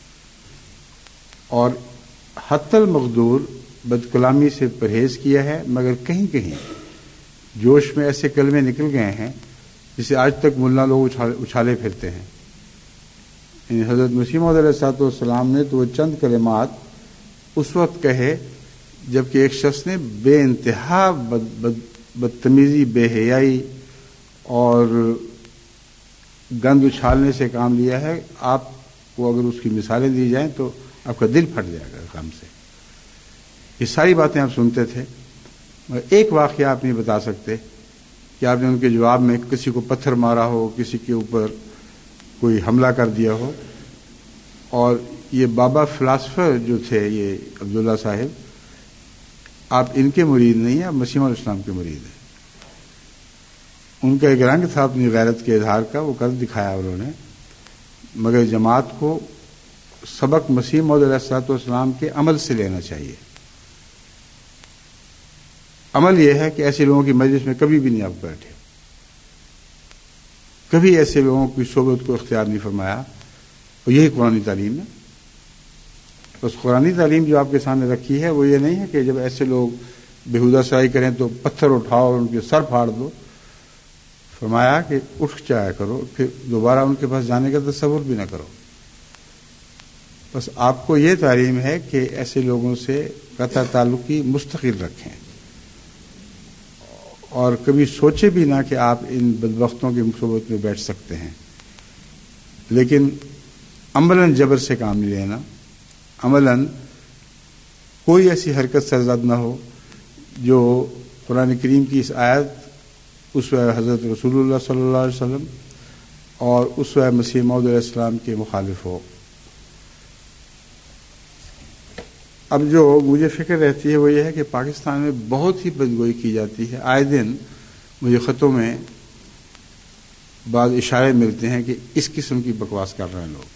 اور حتی المقدور بد کلامی سے پرہیز کیا ہے. مگر کہیں کہیں جوش میں ایسے کلمے نکل گئے ہیں جسے آج تک ملا لوگ اچھالے پھرتے ہیں. حضرت مسیح موعود علیہ السلام نے تو وہ چند کلمات اس وقت کہے جبکہ ایک شخص نے بے انتہا بدتمیزی، بے حیائی اور گند اچھالنے سے کام لیا ہے. آپ کو اگر اس کی مثالیں دی جائیں تو آپ کا دل پھٹ جائے گا غم سے. یہ ساری باتیں آپ سنتے تھے، مگر ایک واقعہ آپ نہیں بتا سکتے کہ آپ نے ان کے جواب میں کسی کو پتھر مارا ہو، کسی کے اوپر کوئی حملہ کر دیا ہو. اور یہ بابا فلاسفر جو تھے، یہ عبداللہ صاحب، آپ ان کے مرید نہیں ہیں، آپ مسیح علیہ السلام کے مرید ہیں. ان کا ایک رنگ تھا اپنی غیرت کے اظہار کا، وہ کر دکھایا انہوں نے. مگر جماعت کو سبق مسیح موعود علیہ السلام کے عمل سے لینا چاہیے. عمل یہ ہے کہ ایسے لوگوں کی مجلس میں کبھی بھی نہیں آپ بیٹھے، کبھی ایسے لوگوں کی صحبت کو اختیار نہیں فرمایا. اور یہی قرآنی تعلیم ہے. بس قرآنی تعلیم جو آپ کے سامنے رکھی ہے وہ یہ نہیں ہے کہ جب ایسے لوگ بےہودہ سرائی کریں تو پتھر اٹھاؤ اور ان کے سر پھاڑ دو. فرمایا کہ اٹھ جایا کرو، پھر دوبارہ ان کے پاس جانے کا تصور بھی نہ کرو. بس آپ کو یہ تعلیم ہے کہ ایسے لوگوں سے قطع تعلقی مستقل رکھیں، اور کبھی سوچے بھی نہ کہ آپ ان بدبختوں کی صحبت میں بیٹھ سکتے ہیں. لیکن عملاً جبر سے کام نہیں لینا، عملاً کوئی ایسی حرکت سرزد نہ ہو جو قرآن کریم کی اس آیت اسوہ حضرت رسول اللہ صلی اللہ علیہ وسلم اور اسوہ مسیح موعود علیہ السلام کے مخالف ہو. اب جو مجھے فکر رہتی ہے وہ یہ ہے کہ پاکستان میں بہت ہی بدگوئی کی جاتی ہے. آئے دن مجھے خطوں میں بعض اشارے ملتے ہیں کہ اس قسم کی بکواس کر رہے ہیں لوگ.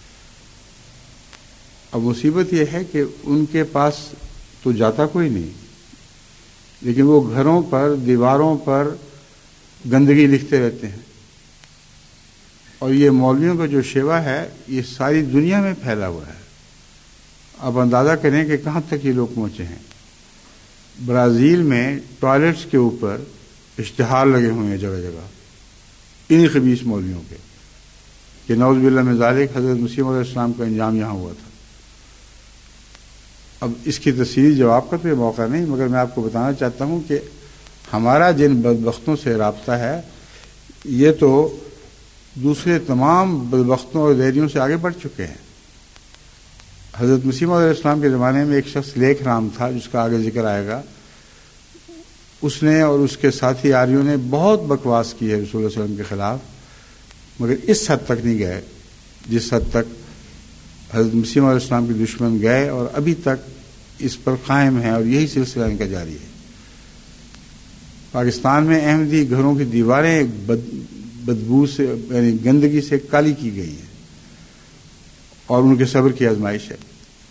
اب مصیبت یہ ہے کہ ان کے پاس تو جاتا کوئی نہیں، لیکن وہ گھروں پر، دیواروں پر گندگی لکھتے رہتے ہیں. اور یہ مولویوں کا جو شیوا ہے یہ ساری دنیا میں پھیلا ہوا ہے. آپ اندازہ کریں کہ کہاں تک یہ لوگ پہنچے ہیں. برازیل میں ٹوائلٹس کے اوپر اشتہار لگے ہوئے ہیں جگہ جگہ انہی خبیث مولویوں کے کہ نعوذ باللہ من ذالک حضرت مسیح علیہ السلام کا انجام یہاں ہوا تھا. اب اس کی تفصیلی جواب کا تو یہ موقع نہیں، مگر میں آپ کو بتانا چاہتا ہوں کہ ہمارا جن بدبختوں سے رابطہ ہے یہ تو دوسرے تمام بدبختوں اور دیریوں سے آگے بڑھ چکے ہیں۔ حضرت مسیح موعود علیہ السلام کے زمانے میں ایک شخص لیکھ رام تھا جس کا آگے ذکر آئے گا، اس نے اور اس کے ساتھی آریوں نے بہت بکواس کی ہے رسول اللہ علیہ وسلم کے خلاف، مگر اس حد تک نہیں گئے جس حد تک حضرت مسیح موعود علیہ السلام کے دشمن گئے، اور ابھی تک اس پر قائم ہیں اور یہی سلسلہ ان کا جاری ہے۔ پاکستان میں احمدی گھروں کی دیواریں بدبو سے یعنی گندگی سے کالی کی گئی ہیں اور ان کے صبر کی آزمائش ہے۔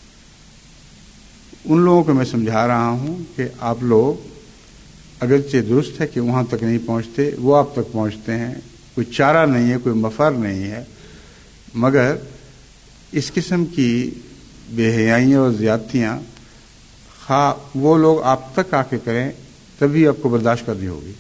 ان لوگوں کو میں سمجھا رہا ہوں کہ آپ لوگ اگرچہ درست ہے کہ وہاں تک نہیں پہنچتے، وہ آپ تک پہنچتے ہیں، کوئی چارہ نہیں ہے، کوئی مفر نہیں ہے، مگر اس قسم کی بے حیائیاں اور زیادتیاں خواہ وہ لوگ آپ تک آ کے کریں تبھی آپ کو برداشت کرنی ہوگی،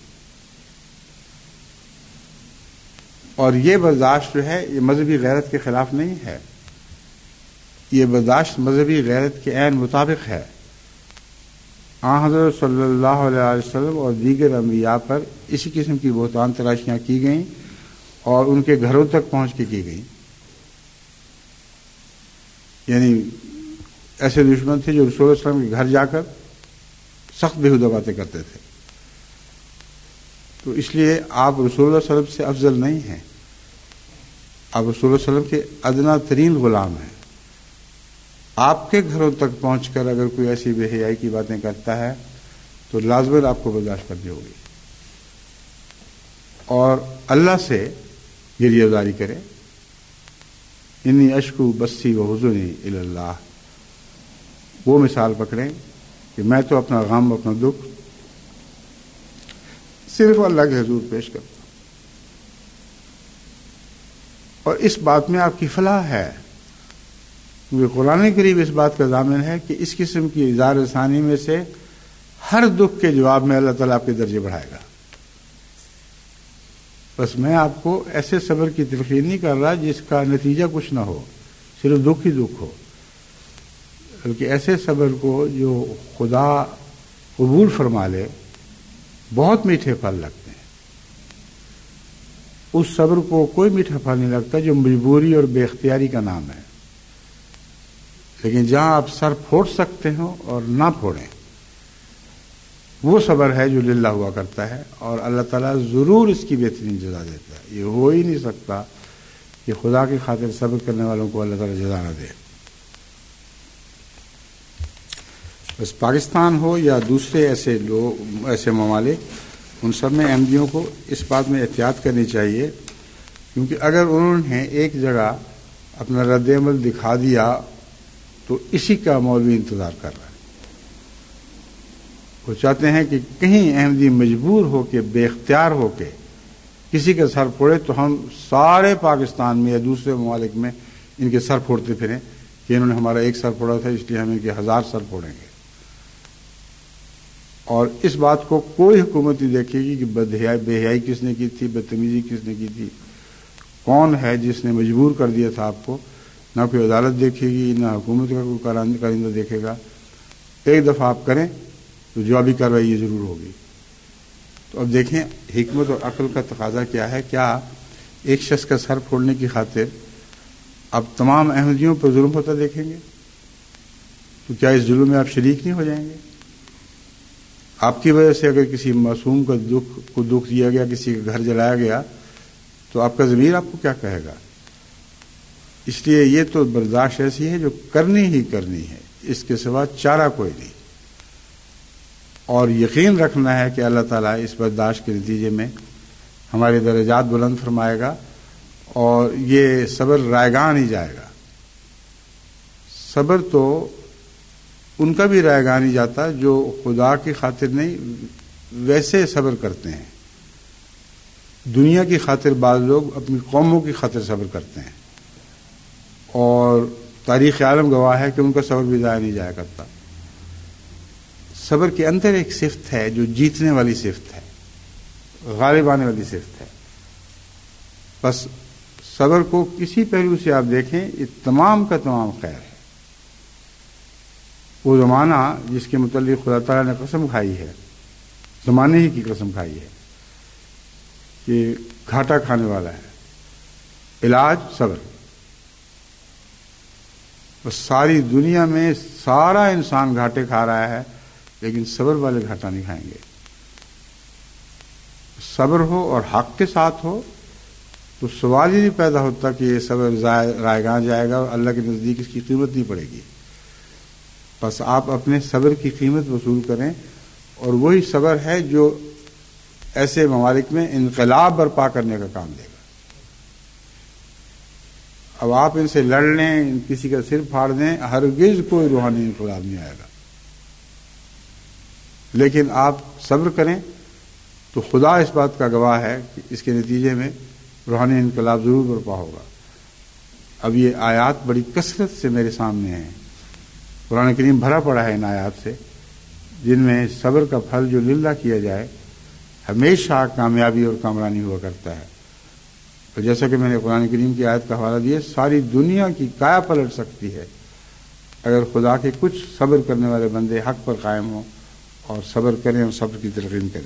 اور یہ برداشت جو ہے یہ مذہبی غیرت کے خلاف نہیں ہے، یہ برداشت مذہبی غیرت کے عین مطابق ہے۔ آن حضرت صلی اللہ علیہ وسلم اور دیگر انبیاء پر اسی قسم کی بہتان تراشیاں کی گئیں اور ان کے گھروں تک پہنچ کے کی گئیں، یعنی ایسے دشمن تھے جو رسول اللہ علیہ وسلم کے گھر جا کر سخت بےہودہ باتیں کرتے تھے۔ تو اس لیے آپ رسول اللہ صلی اللہ علیہ وسلم سے افضل نہیں ہیں، آپ رسول اللہ صلی اللہ علیہ وسلم کے ادنا ترین غلام ہیں۔ آپ کے گھروں تک پہنچ کر اگر کوئی ایسی بے حیائی کی باتیں کرتا ہے تو لازماً آپ کو برداشت کرنی ہوگی، اور اللہ سے گریہ زاری کرے، انی اشکو بسی و حزنی الی اللہ، وہ مثال پکڑیں کہ میں تو اپنا غم اپنا دکھ صرف اللہ کے حضور پیش کرتا ہوں، اور اس بات میں آپ کی فلاح ہے، کیونکہ قرآن کریم اس بات کا ضامن ہے کہ اس قسم کی اظہار ثانی میں سے ہر دکھ کے جواب میں اللہ تعالیٰ آپ کے درجے بڑھائے گا۔ بس میں آپ کو ایسے صبر کی تلقین نہیں کر رہا جس کا نتیجہ کچھ نہ ہو، صرف دکھ ہی دکھ ہو، بلکہ ایسے صبر کو جو خدا قبول فرما لے، بہت میٹھے پھل لگتے ہیں۔ اس صبر کو کوئی میٹھا پھل نہیں لگتا جو مجبوری اور بے اختیاری کا نام ہے، لیکن جہاں آپ سر پھوڑ سکتے ہو اور نہ پھوڑیں، وہ صبر ہے جو للہ ہوا کرتا ہے، اور اللہ تعالیٰ ضرور اس کی بہترین جزا دیتا ہے۔ یہ ہو ہی نہیں سکتا کہ خدا کی خاطر صبر کرنے والوں کو اللہ تعالیٰ جزا نہ دے۔ بس پاکستان ہو یا دوسرے ایسے ممالک، ان سب میں احمدیوں کو اس بات میں احتیاط کرنی چاہیے، کیونکہ اگر انہوں نے ایک جگہ اپنا رد عمل دکھا دیا تو اسی کا مولوی انتظار کر رہا ہے۔ وہ چاہتے ہیں کہ کہیں احمدی مجبور ہو کے بے اختیار ہو کے کسی کا سر پھوڑے تو ہم سارے پاکستان میں یا دوسرے ممالک میں ان کے سر پھوڑتے پھریں کہ انہوں نے ہمارا ایک سر پھوڑا تھا اس لیے ہم ان کے 1000 سر پھوڑیں گے، اور اس بات کو کوئی حکومت نہیں دیکھے گی کہ بے حیائی کس نے کی تھی، بدتمیزی کس نے کی تھی، کون ہے جس نے مجبور کر دیا تھا آپ کو۔ نہ کوئی عدالت دیکھے گی، نہ حکومت کا کوئی کارندہ دیکھے گا۔ ایک دفعہ آپ کریں تو جوابی کارروائی یہ ضرور ہوگی۔ تو اب دیکھیں حکمت اور عقل کا تقاضا کیا ہے۔ کیا ایک شخص کا سر پھوڑنے کی خاطر اب تمام احمدیوں پر ظلم ہوتا دیکھیں گے؟ تو کیا اس ظلم میں آپ شریک نہیں ہو جائیں گے؟ آپ کی وجہ سے اگر کسی معصوم کا دکھ دیا گیا، کسی کا گھر جلایا گیا، تو آپ کا ضمیر آپ کو کیا کہے گا؟ اس لیے یہ تو برداشت ایسی ہے جو کرنی ہی کرنی ہے، اس کے سوا چارہ کوئی نہیں، اور یقین رکھنا ہے کہ اللہ تعالیٰ اس برداشت کے نتیجے میں ہمارے درجات بلند فرمائے گا، اور یہ صبر رائگان ہی جائے گا۔ صبر تو ان کا بھی رائگان ہی جاتا جو خدا کی خاطر نہیں ویسے صبر کرتے ہیں۔ دنیا کی خاطر بعض لوگ اپنی قوموں کی خاطر صبر کرتے ہیں، اور تاریخ عالم گواہ ہے کہ ان کا صبر بھی ضائع نہیں جایا کرتا۔ صبر کے اندر ایک صفت ہے جو جیتنے والی صفت ہے، غالب آنے والی صفت ہے۔ بس صبر کو کسی پہلو سے آپ دیکھیں، یہ تمام کا تمام خیر ہے۔ وہ زمانہ جس کے متعلق خدا تعالیٰ نے قسم کھائی ہے، زمانے ہی کی قسم کھائی ہے کہ گھاٹا کھانے والا ہے، علاج صبر. بس ساری دنیا میں سارا انسان گھاٹے کھا رہا ہے، لیکن صبر والے گھاٹا نہیں کھائیں گے. صبر ہو اور حق کے ساتھ ہو تو سوال ہی نہیں پیدا ہوتا کہ یہ صبر رائگاں جائے گا اور اللہ کے نزدیک اس کی قیمت نہیں پڑے گی. بس آپ اپنے صبر کی قیمت وصول کریں، اور وہی صبر ہے جو ایسے ممالک میں انقلاب برپا کرنے کا کام دے گا. اب آپ ان سے لڑ لیں، کسی کا سر پھاڑ دیں، ہرگز کوئی روحانی انقلاب نہیں آئے گا. لیکن آپ صبر کریں تو خدا اس بات کا گواہ ہے کہ اس کے نتیجے میں روحانی انقلاب ضرور برپا ہوگا. اب یہ آیات بڑی کثرت سے میرے سامنے ہیں، قرآن کریم بھرا پڑا ہے ان آیات سے، جن میں صبر کا پھل جو للہ کیا جائے ہمیشہ کامیابی اور کامرانی ہوا کرتا ہے. تو جیسا کہ میں نے قرآن کریم کی آیت کا حوالہ دیا، ساری دنیا کی کایا پلٹ سکتی ہے اگر خدا کے کچھ صبر کرنے والے بندے حق پر قائم ہوں اور صبر کریں اور صبر کی تلقین کریں.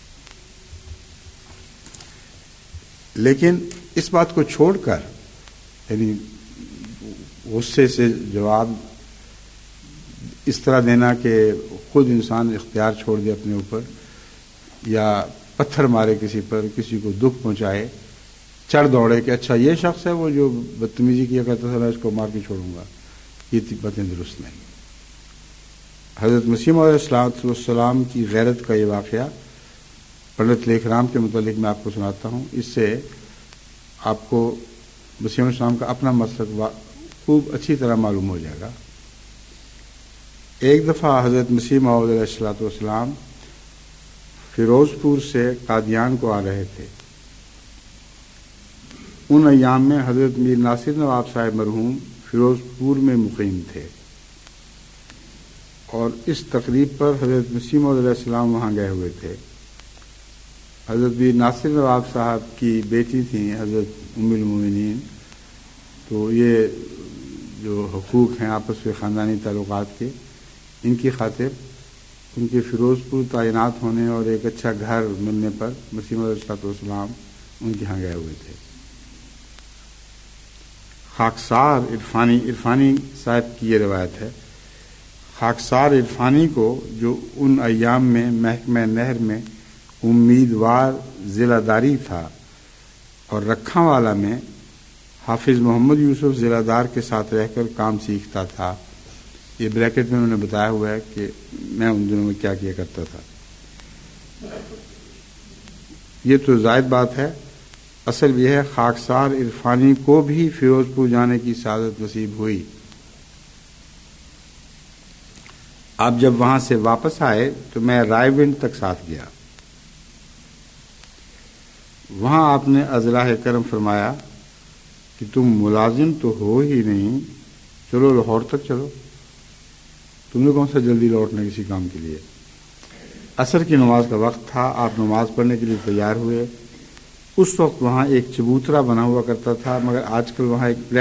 لیکن اس بات کو چھوڑ کر، یعنی غصے سے جواب اس طرح دینا کہ خود انسان اختیار چھوڑ دے اپنے اوپر، یا پتھر مارے کسی پر، کسی کو دکھ پہنچائے، چڑھ دوڑے کہ اچھا یہ شخص ہے وہ جو بدتمیزی کیا کرتا تھا، میں اس کو مار کے چھوڑوں گا، یہ باتیں درست نہیں. حضرت مسیح موعود علیہ السلام کی غیرت کا یہ واقعہ پنڈت لیکھ رام کے متعلق میں آپ کو سناتا ہوں. اس سے آپ کو مسیح علیہ السلام کا اپنا مسلک خوب اچھی طرح معلوم ہو جائے گا. ایک دفعہ حضرت مسیح موعود علیہ السلام فیروز پور سے قادیان کو آ رہے تھے. ان ایام میں حضرت میر ناصر نواب صاحب مرحوم فیروز پور میں مقیم تھے، اور اس تقریب پر حضرت مسیح موعود علیہ السلام وہاں گئے ہوئے تھے. حضرت میر ناصر نواب صاحب کی بیٹی تھیں حضرت ام المومنین. تو یہ جو حقوق ہیں آپس میں خاندانی تعلقات کے، ان کی خاطر ان کے فیروز پور تعینات ہونے اور ایک اچھا گھر ملنے پر مسیح موعود علیہ السلام ان کے ہاں گئے ہوئے تھے. خاکسار عرفانی صاحب کی یہ روایت ہے. خاکسار عرفانی کو جو ان ایام میں محکمہ نہر میں امیدوار ضلع داری تھا اور رکھاں والا میں حافظ محمد یوسف ضلع دار کے ساتھ رہ کر کام سیکھتا تھا. یہ بریکٹ میں انہوں نے بتایا ہوا ہے کہ میں ان دنوں میں کیا کیا کرتا تھا. یہ تو زائد بات ہے، اصل یہ ہے خاکسار عرفانی کو بھی فیروز پور جانے کی سعادت نصیب ہوئی. آپ جب وہاں سے واپس آئے تو میں رائے ونڈ تک ساتھ گیا. وہاں آپ نے اضلاع کرم فرمایا کہ تم ملازم تو ہو ہی نہیں، چلو لاہور تک چلو. تم نے کون سا جلدی لوٹنا کسی کام کے لیے. عصر کی نماز کا وقت تھا، آپ نماز پڑھنے کے لیے تیار ہوئے. اس وقت وہاں ایک چبوترا بنا ہوا کرتا تھا، مگر آج کل وہاں ایک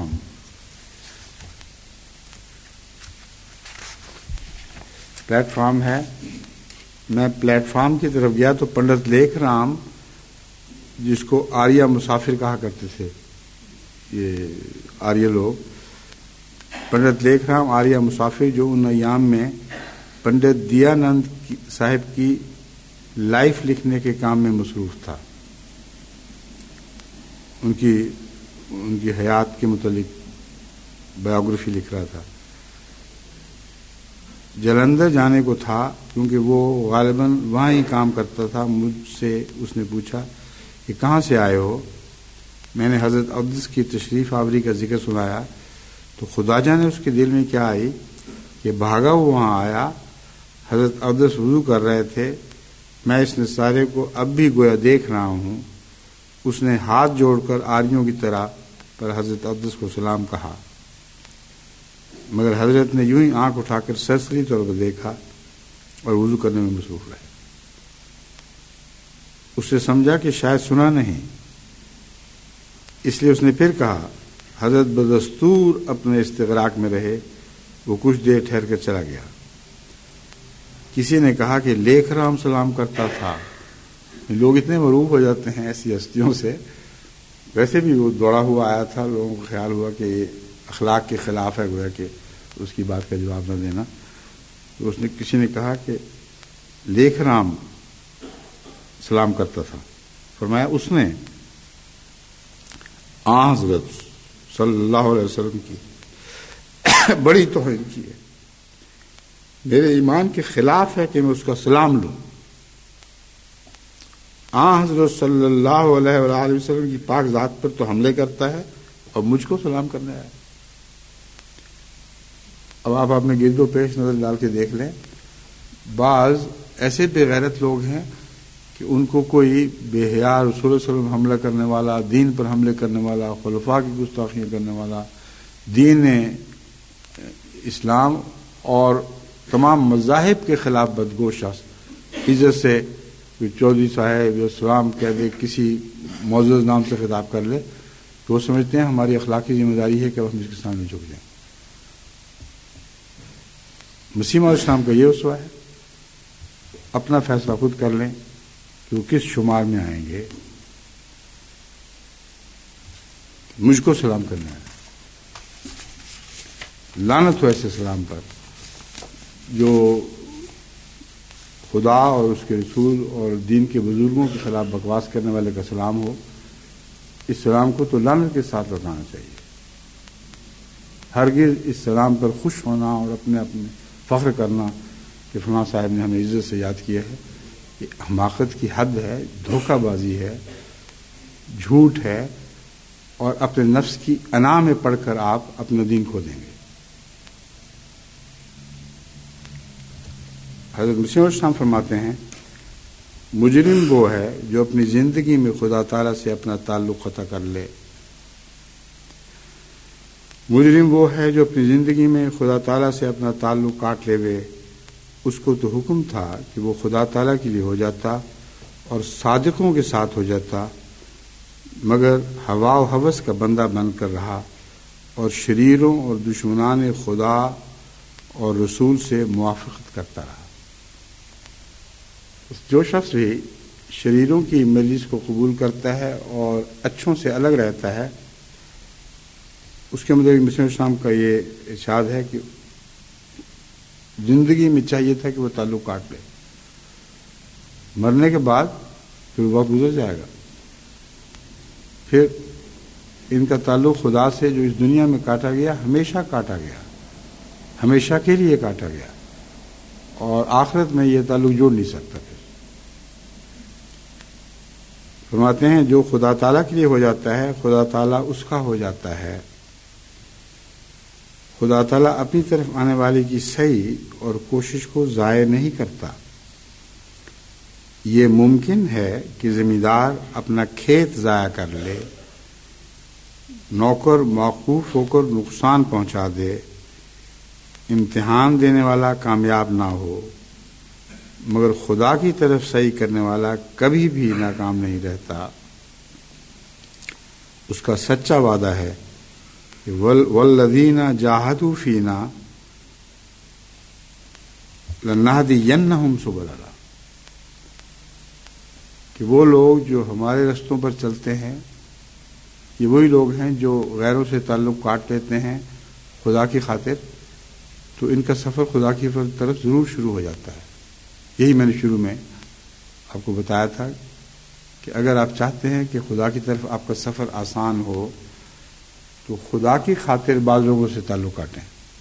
پلیٹ فارم ہے. میں پلیٹ فارم کی طرف گیا تو پنڈت لیکھ رام، جس کو آریہ مسافر کہا کرتے تھے یہ آریہ لوگ، پنڈت لیکھ رام آریہ مسافر، جو ان ایام میں پنڈت دیانند صاحب کی لائف لکھنے کے کام میں مصروف تھا. ان کی حیات کے متعلق بایوگرافی لکھ رہا تھا. جلندھر جانے کو تھا کیونکہ وہ غالباً وہاں ہی کام کرتا تھا. مجھ سے اس نے پوچھا کہ کہاں سے آئے ہو. میں نے حضرت اقدس کی تشریف آوری کا ذکر سنایا تو خدا جانے اس کے دل میں کیا آئی کہ بھاگا وہ وہاں آیا. حضرت اقدس وضو کر رہے تھے. میں اس نظارے کو اب بھی گویا دیکھ رہا ہوں. اس نے ہاتھ جوڑ کر آریوں کی طرح پر حضرت اقدس کو سلام کہا، مگر حضرت نے یوں ہی آنکھ اٹھا کر سرسری طور پر دیکھا اور وضو کرنے میں مصروف رہے. اس سے سمجھا کہ شاید سنا نہیں، اس لیے اس نے پھر کہا. حضرت بدستور اپنے استغراق میں رہے وہ کچھ دیر ٹھہر کر چلا گیا۔ کسی نے کہا کہ لیکھ رام سلام کرتا تھا۔ لوگ اتنے مروب ہو جاتے ہیں ایسی ہستیوں سے، ویسے بھی وہ دوڑا ہوا آیا تھا، لوگوں کو خیال ہوا کہ یہ اخلاق کے خلاف ہے، گویا کہ اس کی بات کا جواب نہ دینا۔ تو کسی نے کہا کہ لیکھ رام سلام کرتا تھا۔ فرمایا اس نے حضرت صلی اللہ علیہ وسلم کی بڑی توہین کی ہے، میرے ایمان کے خلاف ہے کہ میں اس کا سلام لوں۔ حضرت صلی اللہ علیہ وآلہ وسلم کی پاک ذات پر تو حملے کرتا ہے اور مجھ کو سلام کرنے آیا۔ اب آپ اپنے گرد و پیش نظر ڈال کے دیکھ لیں، بعض ایسے بے غیرت لوگ ہیں کہ ان کو کوئی بے حیا رسول صلی اللہ علیہ وسلم حملہ کرنے والا، دین پر حملے کرنے والا، خلفاء کی گستاخیاں کرنے والا، دین اسلام اور تمام مذاہب کے خلاف بدگو شخص عزت سے چودھری صاحب یا سلام کہہ دے، کسی معزز نام سے خطاب کر لے، تو وہ سمجھتے ہیں ہماری اخلاقی ذمہ داری ہے کہ ہم اس کے سامنے جھک جائیں۔ مسیح علیہ السلام کا یہ اسوہ ہے، اپنا فیصلہ خود کر لیں کہ وہ کس شمار میں آئیں گے۔ مجھ کو سلام کرنا ہے، لعنت ہو ایسے سلام پر جو خدا اور اس کے رسول اور دین کے بزرگوں کے خلاف بکواس کرنے والے کا سلام ہو۔ اس سلام کو تو لعنت کے ساتھ لوٹانا چاہیے۔ ہرگز اس سلام پر خوش ہونا اور اپنے فخر کرنا کہ فلاں صاحب نے ہمیں عزت سے یاد کیا ہے، یہ حماقت کی حد ہے، دھوکہ بازی ہے، جھوٹ ہے، اور اپنے نفس کی انا میں پڑھ کر آپ اپنا دین کھو دیں گے۔ حضرت مسیح علیہ السلام فرماتے ہیں مجرم وہ ہے جو اپنی زندگی میں خدا تعالیٰ سے اپنا تعلق قطع کر لے۔ مجرم وہ ہے جو اپنی زندگی میں خدا تعالیٰ سے اپنا تعلق کاٹ لے وے۔ اس کو تو حکم تھا کہ وہ خدا تعالیٰ کے لیے ہو جاتا اور صادقوں کے ساتھ ہو جاتا، مگر ہوا و ہوس کا بندہ بن کر رہا اور شریروں اور دشمنان خدا اور رسول سے موافقت کرتا رہا۔ جو شخص بھی شریروں کی مجلس کو قبول کرتا ہے اور اچھوں سے الگ رہتا ہے، اس کے مطابق مسیح السلام کا یہ ارشاد ہے کہ زندگی میں چاہیے تھا کہ وہ تعلق کاٹ لے، مرنے کے بعد پھر وقت گزر جائے گا، پھر ان کا تعلق خدا سے جو اس دنیا میں کاٹا گیا ہمیشہ کاٹا گیا، ہمیشہ کے لیے کاٹا گیا، اور آخرت میں یہ تعلق جوڑ نہیں سکتا۔ پھر فرماتے ہیں جو خدا تعالیٰ کے لیے ہو جاتا ہے خدا تعالیٰ اس کا ہو جاتا ہے۔ خدا تعالیٰ اپنی طرف آنے والے کی صحیح اور کوشش کو ضائع نہیں کرتا۔ یہ ممکن ہے کہ زمیندار اپنا کھیت ضائع کر لے، نوکر موقوف ہو کر نقصان پہنچا دے، امتحان دینے والا کامیاب نہ ہو، مگر خدا کی طرف صحیح کرنے والا کبھی بھی ناکام نہیں رہتا۔ اس کا سچا وعدہ ہے کہ والذین جاہدوا فینا لنہدینہم سبلنا، کہ وہ لوگ جو ہمارے رستوں پر چلتے ہیں، یہ وہی لوگ ہیں جو غیروں سے تعلق کاٹ لیتے ہیں خدا کی خاطر، تو ان کا سفر خدا کی طرف ضرور شروع ہو جاتا ہے۔ یہی میں نے شروع میں آپ کو بتایا تھا کہ اگر آپ چاہتے ہیں کہ خدا کی طرف آپ کا سفر آسان ہو تو خدا کی خاطر بعض لوگوں سے تعلق کاٹیں،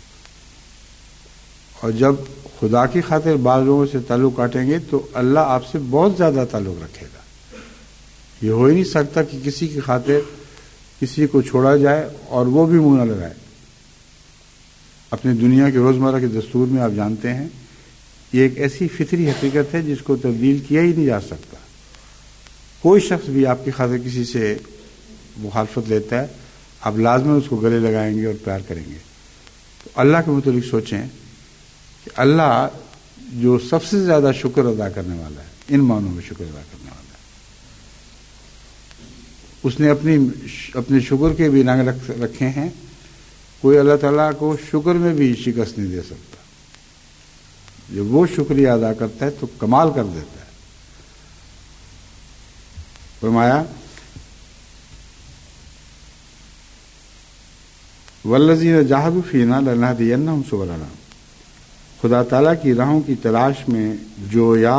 اور جب خدا کی خاطر بعض لوگوں سے تعلق کاٹیں گے تو اللہ آپ سے بہت زیادہ تعلق رکھے گا۔ یہ ہو ہی نہیں سکتا کہ کسی کی خاطر کسی کو چھوڑا جائے اور وہ بھی منہ نہ لگائے۔ اپنے دنیا کے روزمرہ کے دستور میں آپ جانتے ہیں یہ ایک ایسی فطری حقیقت ہے جس کو تبدیل کیا ہی نہیں جا سکتا۔ کوئی شخص بھی آپ کی خاطر کسی سے مخالفت لیتا ہے، آپ لازماً اس کو گلے لگائیں گے اور پیار کریں گے۔ تو اللہ کے متعلق سوچیں کہ اللہ جو سب سے زیادہ شکر ادا کرنے والا ہے، ان معنوں میں شکر ادا کرنے والا ہے، اس نے اپنے شکر کے بھی رنگ رکھے ہیں۔ کوئی اللہ تعالیٰ کو شکر میں بھی شکست نہیں دے سکتا. جب وہ شکریہ ادا کرتا ہے تو کمال کر دیتا ہے. فرمایا والذین جاہدوا فینا لنہدینہم سبلنا. خدا تعالیٰ کی راہوں کی تلاش میں جویا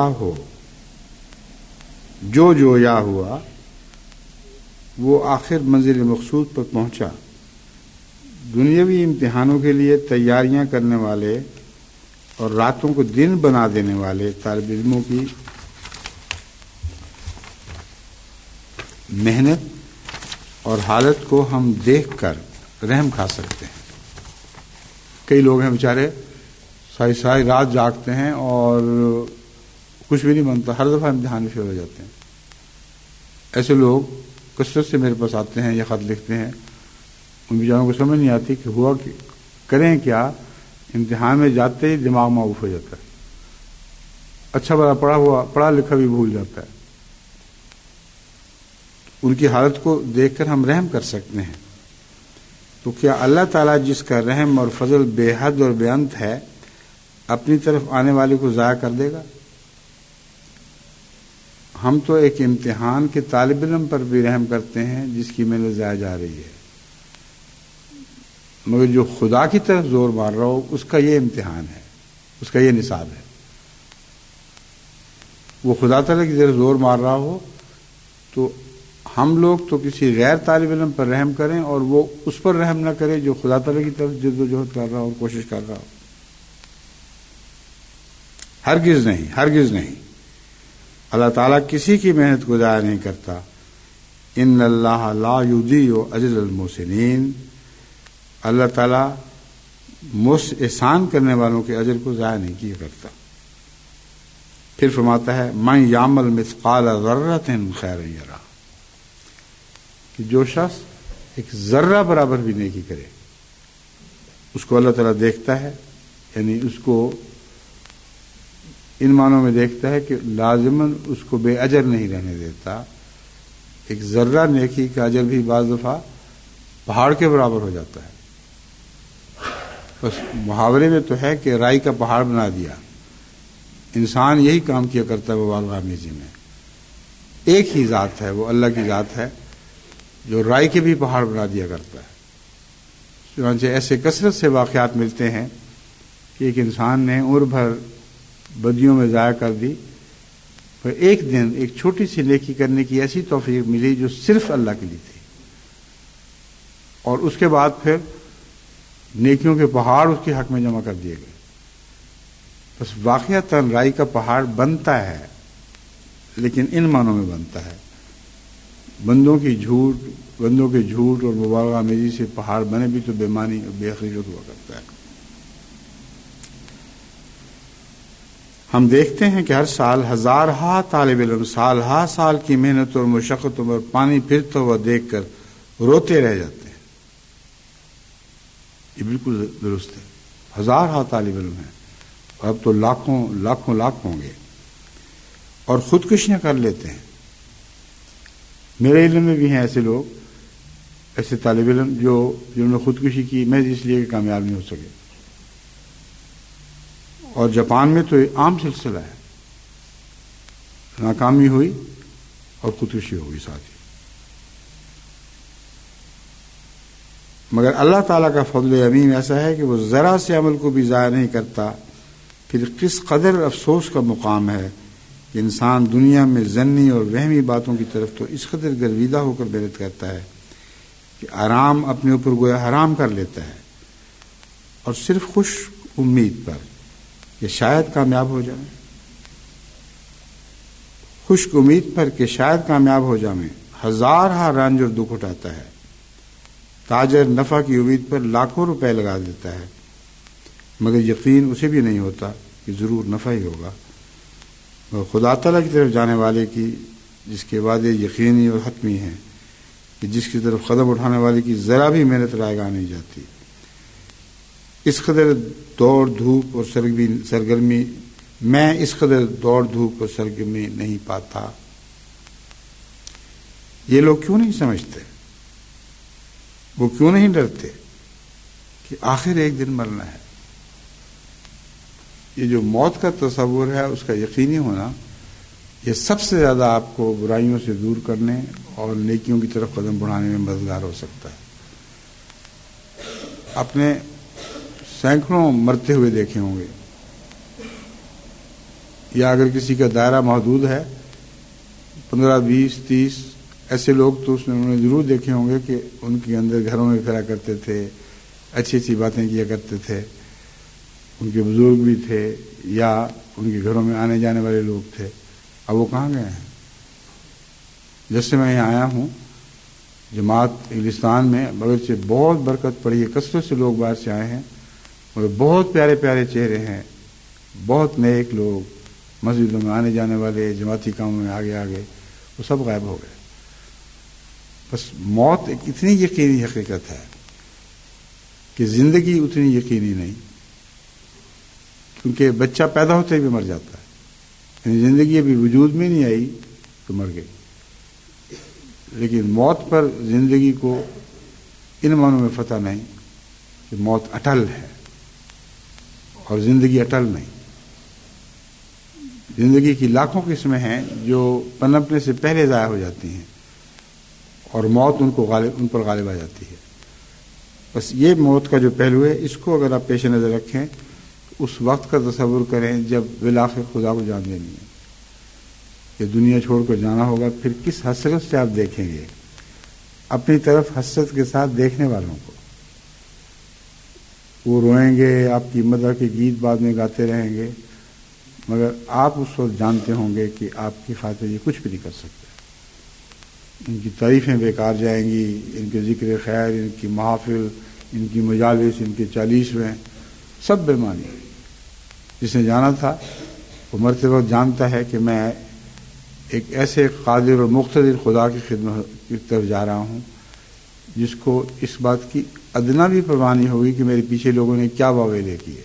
ہوا وہ آخر منزل مقصود پر پہنچا. دنیاوی امتحانوں کے لیے تیاریاں کرنے والے اور راتوں کو دن بنا دینے والے طالب علموں کی محنت اور حالت کو ہم دیکھ کر رحم کھا سکتے ہیں. کئی لوگ ہیں بیچارے ساری رات جاگتے ہیں اور کچھ بھی نہیں بنتا، ہر دفعہ امتحان میں فیل ہو جاتے ہیں. ایسے لوگ کثرت سے میرے پاس آتے ہیں یا خط لکھتے ہیں. ان بیچاروں کو سمجھ نہیں آتی کہ ہوا کہ کریں کیا. امتحان میں جاتے ہی دماغ معاف ہو جاتا ہے، اچھا بڑا پڑھا لکھا بھی بھول جاتا ہے. ان کی حالت کو دیکھ کر ہم رحم کر سکتے ہیں. تو کیا اللہ تعالیٰ جس کا رحم اور فضل بے حد اور بے انت ہے اپنی طرف آنے والے کو ضائع کر دے گا؟ ہم تو ایک امتحان کے طالب علم پر بھی رحم کرتے ہیں جس کی محنت ضائع جا رہی ہے، مگر جو خدا کی طرف زور مار رہا ہو اس کا یہ امتحان ہے، اس کا یہ نصاب ہے. وہ خدا تعالیٰ کی طرف زور مار رہا ہو تو ہم لوگ تو کسی غیر طالب علم پر رحم کریں اور وہ اس پر رحم نہ کرے جو خدا تعالیٰ کی طرف جد و جہد کر رہا ہو اور کوشش کر رہا ہو. ہرگز نہیں، ہرگز نہیں. اللہ تعالیٰ کسی کی محنت کو ضائع نہیں کرتا. ان اللہ لا یضیع اجر المحسنین. اللہ تعالیٰ احسان کرنے والوں کے اجر کو ضائع نہیں کیا کرتا. پھر فرماتا ہے من یعمل مثقال ذرۃ خیرا یرہ، کہ جو شخص ایک ذرہ برابر بھی نیکی کرے اس کو اللہ تعالیٰ دیکھتا ہے. یعنی اس کو ان معنوں میں دیکھتا ہے کہ لازماً اس کو بے اجر نہیں رہنے دیتا. ایک ذرہ نیکی کا اجر بھی بعض دفعہ پہاڑ کے برابر ہو جاتا ہے. بس محاورے میں تو ہے کہ رائی کا پہاڑ بنا دیا. انسان یہی کام کیا کرتا ہے مبالغہ آمیزی میں. ایک ہی ذات ہے، وہ اللہ کی ذات ہے جو رائی کے بھی پہاڑ بنا دیا کرتا ہے. چنانچہ ایسے کثرت سے واقعات ملتے ہیں کہ ایک انسان نے عمر بھر بدیوں میں ضائع کر دی، پھر ایک دن ایک چھوٹی سی نیکی کرنے کی ایسی توفیق ملی جو صرف اللہ کے لیے تھی، اور اس کے بعد پھر نیکیوں کے پہاڑ اس کے حق میں جمع کر دیے گئے. بس واقعتاً رائی کا پہاڑ بنتا ہے لیکن ان معنوں میں بنتا ہے. بندوں کے جھوٹ اور مبالغہ آمیزی سے پہاڑ بنے بھی تو بے معنی اور بے حقیقت ہوا کرتا ہے. ہم دیکھتے ہیں کہ ہر سال ہزارہا طالب علم سال کی محنت اور مشقتوں پر پانی پھرتا ہوا دیکھ کر روتے رہ جاتے ہیں. یہ بالکل درست ہے. ہزارہا طالب علم ہیں اور اب تو لاکھ ہوں گے اور خودکشیاں کر لیتے ہیں. میرے علم میں بھی ہیں ایسے لوگ، ایسے طالب علم جنہوں نے خودکشی کی محض اس لیے کہ کامیاب نہیں ہو سکے. اور جاپان میں تو یہ عام سلسلہ ہے، ناکامی ہوئی اور خودکشی ہو گئی ساتھ ہی. مگر اللہ تعالیٰ کا فضل عظیم ایسا ہے کہ وہ ذرا سے عمل کو بھی ضائع نہیں کرتا. پھر کس قدر افسوس کا مقام ہے کہ انسان دنیا میں ظنی اور وہمی باتوں کی طرف تو اس قدر گرویدہ ہو کر محنت کرتا ہے کہ آرام اپنے اوپر گویا حرام کر لیتا ہے، اور صرف خوش امید پر کہ شاید کامیاب ہو جائیں، خشک امید پر کہ شاید کامیاب ہو جائیں ہزارہا رنج اور دکھ اٹھاتا ہے. تاجر نفع کی امید پر لاکھوں روپے لگا دیتا ہے، مگر یقین اسے بھی نہیں ہوتا کہ ضرور نفع ہی ہوگا. اور خدا تعالیٰ کی طرف جانے والے کی جس کے وعدے یقینی اور حتمی ہیں، کہ جس کی طرف قدم اٹھانے والے کی ذرا بھی محنت رائے گاہ نہیں جاتی. اس قدر دوڑ دھوپ اور سرگرمی میں اس قدر دوڑ دھوپ اور سرگرمی نہیں پاتا. یہ لوگ کیوں نہیں سمجھتے؟ وہ کیوں نہیں ڈرتے کہ آخر ایک دن مرنا ہے. یہ جو موت کا تصور ہے اس کا یقینی ہونا، یہ سب سے زیادہ آپ کو برائیوں سے دور کرنے اور نیکیوں کی طرف قدم بڑھانے میں مددگار ہو سکتا ہے. آپ نے سینکڑوں مرتے ہوئے دیکھے ہوں گے، یا اگر کسی کا دائرہ محدود ہے 15 20 30 ایسے لوگ تو انہوں نے ضرور دیکھے ہوں گے کہ ان کے اندر گھروں میں پھرا کرتے تھے، اچھی اچھی باتیں کیا کرتے تھے، ان کے بزرگ بھی تھے یا ان کے گھروں میں آنے جانے والے لوگ تھے. اب وہ کہاں گئے ہیں؟ جیسے میں یہاں آیا ہوں جماعت انگلستان میں، اگرچہ بہت برکت پڑی ہے، کثرت سے لوگ باہر سے آئے ہیں، مگر بہت پیارے پیارے چہرے ہیں، بہت نیک لوگ مسجدوں میں آنے جانے والے، جماعتی کاموں میں آگے آگے، وہ سب غائب ہو گئے. بس موت ایک اتنی یقینی حقیقت ہے کہ زندگی اتنی یقینی نہیں، کیونکہ بچہ پیدا ہوتے بھی مر جاتا ہے. یعنی زندگی ابھی وجود میں نہیں آئی تو مر گئی، لیکن موت پر زندگی کو ان معنوں میں فتح نہیں کہ موت اٹل ہے اور زندگی اٹل نہیں. زندگی کی لاکھوں قسمیں ہیں جو پنپنے سے پہلے ضائع ہو جاتی ہیں اور موت ان پر غالب آ جاتی ہے. بس یہ موت کا جو پہلو ہے، اس کو اگر آپ پیش نظر رکھیں، اس وقت کا تصور کریں جب بالآخر خدا کو جان دینی ہے، کہ دنیا چھوڑ کر جانا ہوگا. پھر کس حسرت سے آپ دیکھیں گے اپنی طرف، حسرت کے ساتھ دیکھنے والوں کو. وہ روئیں گے، آپ کی مدح کے گیت بعد میں گاتے رہیں گے، مگر آپ اس وقت جانتے ہوں گے کہ آپ کی خاطر یہ کچھ بھی نہیں کر سکتے. ان کی تعریفیں بیکار جائیں گی، ان کے ذکر خیر، ان کی محافل، ان کی مجالس، ان کے 40ویں سب بے معنی. جس نے جانا تھا وہ مرتے وقت جانتا ہے کہ میں ایک ایسے قادر اور مقتدر خدا کی خدمت کی طرف جا رہا ہوں جس کو اس بات کی ادنا بھی پرواہ نہیں ہوگی کہ میرے پیچھے لوگوں نے کیا واویلے کیے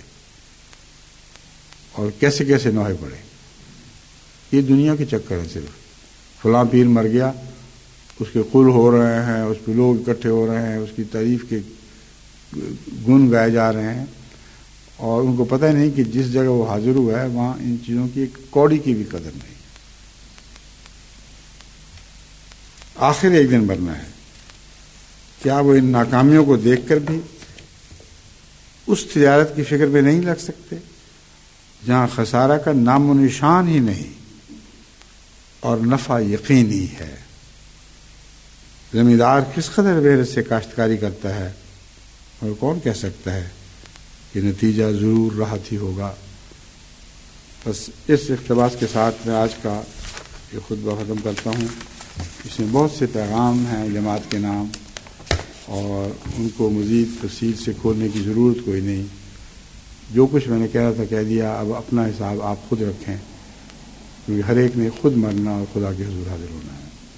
اور کیسے کیسے نوحے پڑے. یہ دنیا کے چکر ہے. صرف فلاں پیر مر گیا، اس کے قل ہو رہے ہیں، اس پہ لوگ اکٹھے ہو رہے ہیں، اس کی تعریف کے گن گائے جا رہے ہیں، اور ان کو پتہ ہی نہیں کہ جس جگہ وہ حاضر ہوا ہے وہاں ان چیزوں کی ایک کوڑی کی بھی قدر نہیں. آخر ایک دن مرنا ہے. کیا وہ ان ناکامیوں کو دیکھ کر بھی اس تجارت کی فکر میں نہیں لگ سکتے جہاں خسارہ کا نام و نشان ہی نہیں اور نفع یقینی ہے؟ زمیندار کس قدر محنت سے کاشتکاری کرتا ہے اور کون کہہ سکتا ہے کہ نتیجہ ضرور راحت ہی ہوگا. بس اس اقتباس کے ساتھ میں آج کا یہ خطبہ ختم کرتا ہوں. اس میں بہت سے پیغام ہیں جماعت کے نام، اور ان کو مزید تفصیل سے کھولنے کی ضرورت کوئی نہیں. جو کچھ میں نے کہہ رہا تھا کہہ دیا. اب اپنا حساب آپ خود رکھیں، کیونکہ ہر ایک نے خود مرنا اور خدا کے حضور حاضر ہونا ہے.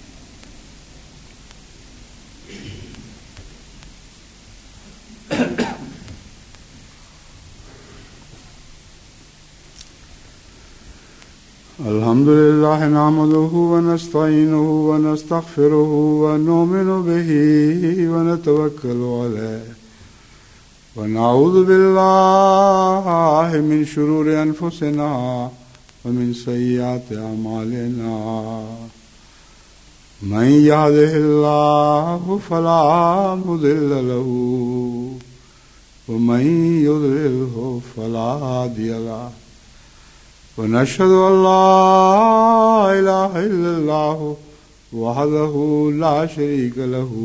الحمد لله نحمده ونستعينه ونستغفره ونؤمن به ونتوكل عليه ونعوذ بالله من شرور أنفسنا ومن سيئات أعمالنا. من يهده الله فلا مضل له ومن يضلله فلا هادي له. ونشهد أن لا إله إلا الله وحده لا شريك له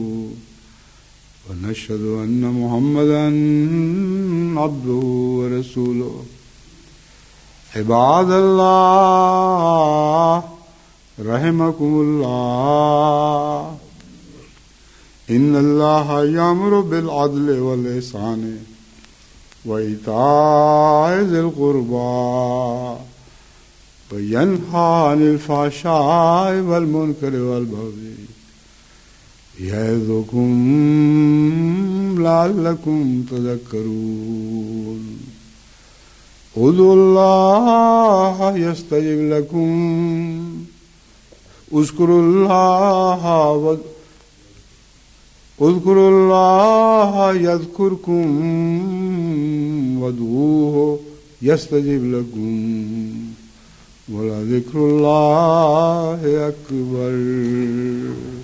ونشهد أن محمدا عبده ورسوله. عباد الله رحمكم الله، إن الله يأمر بالعدل والإحسان وإيتاء ذي القربى وينهى عن الفحشاء والمنكر والبغي يعظكم لعلكم تذكرون. ادعوا الله يستجب لكم، اذكروا الله اذکروا اللہ یذکرکم وادعوہ یستجب لکم ولذکر اللہ اکبر.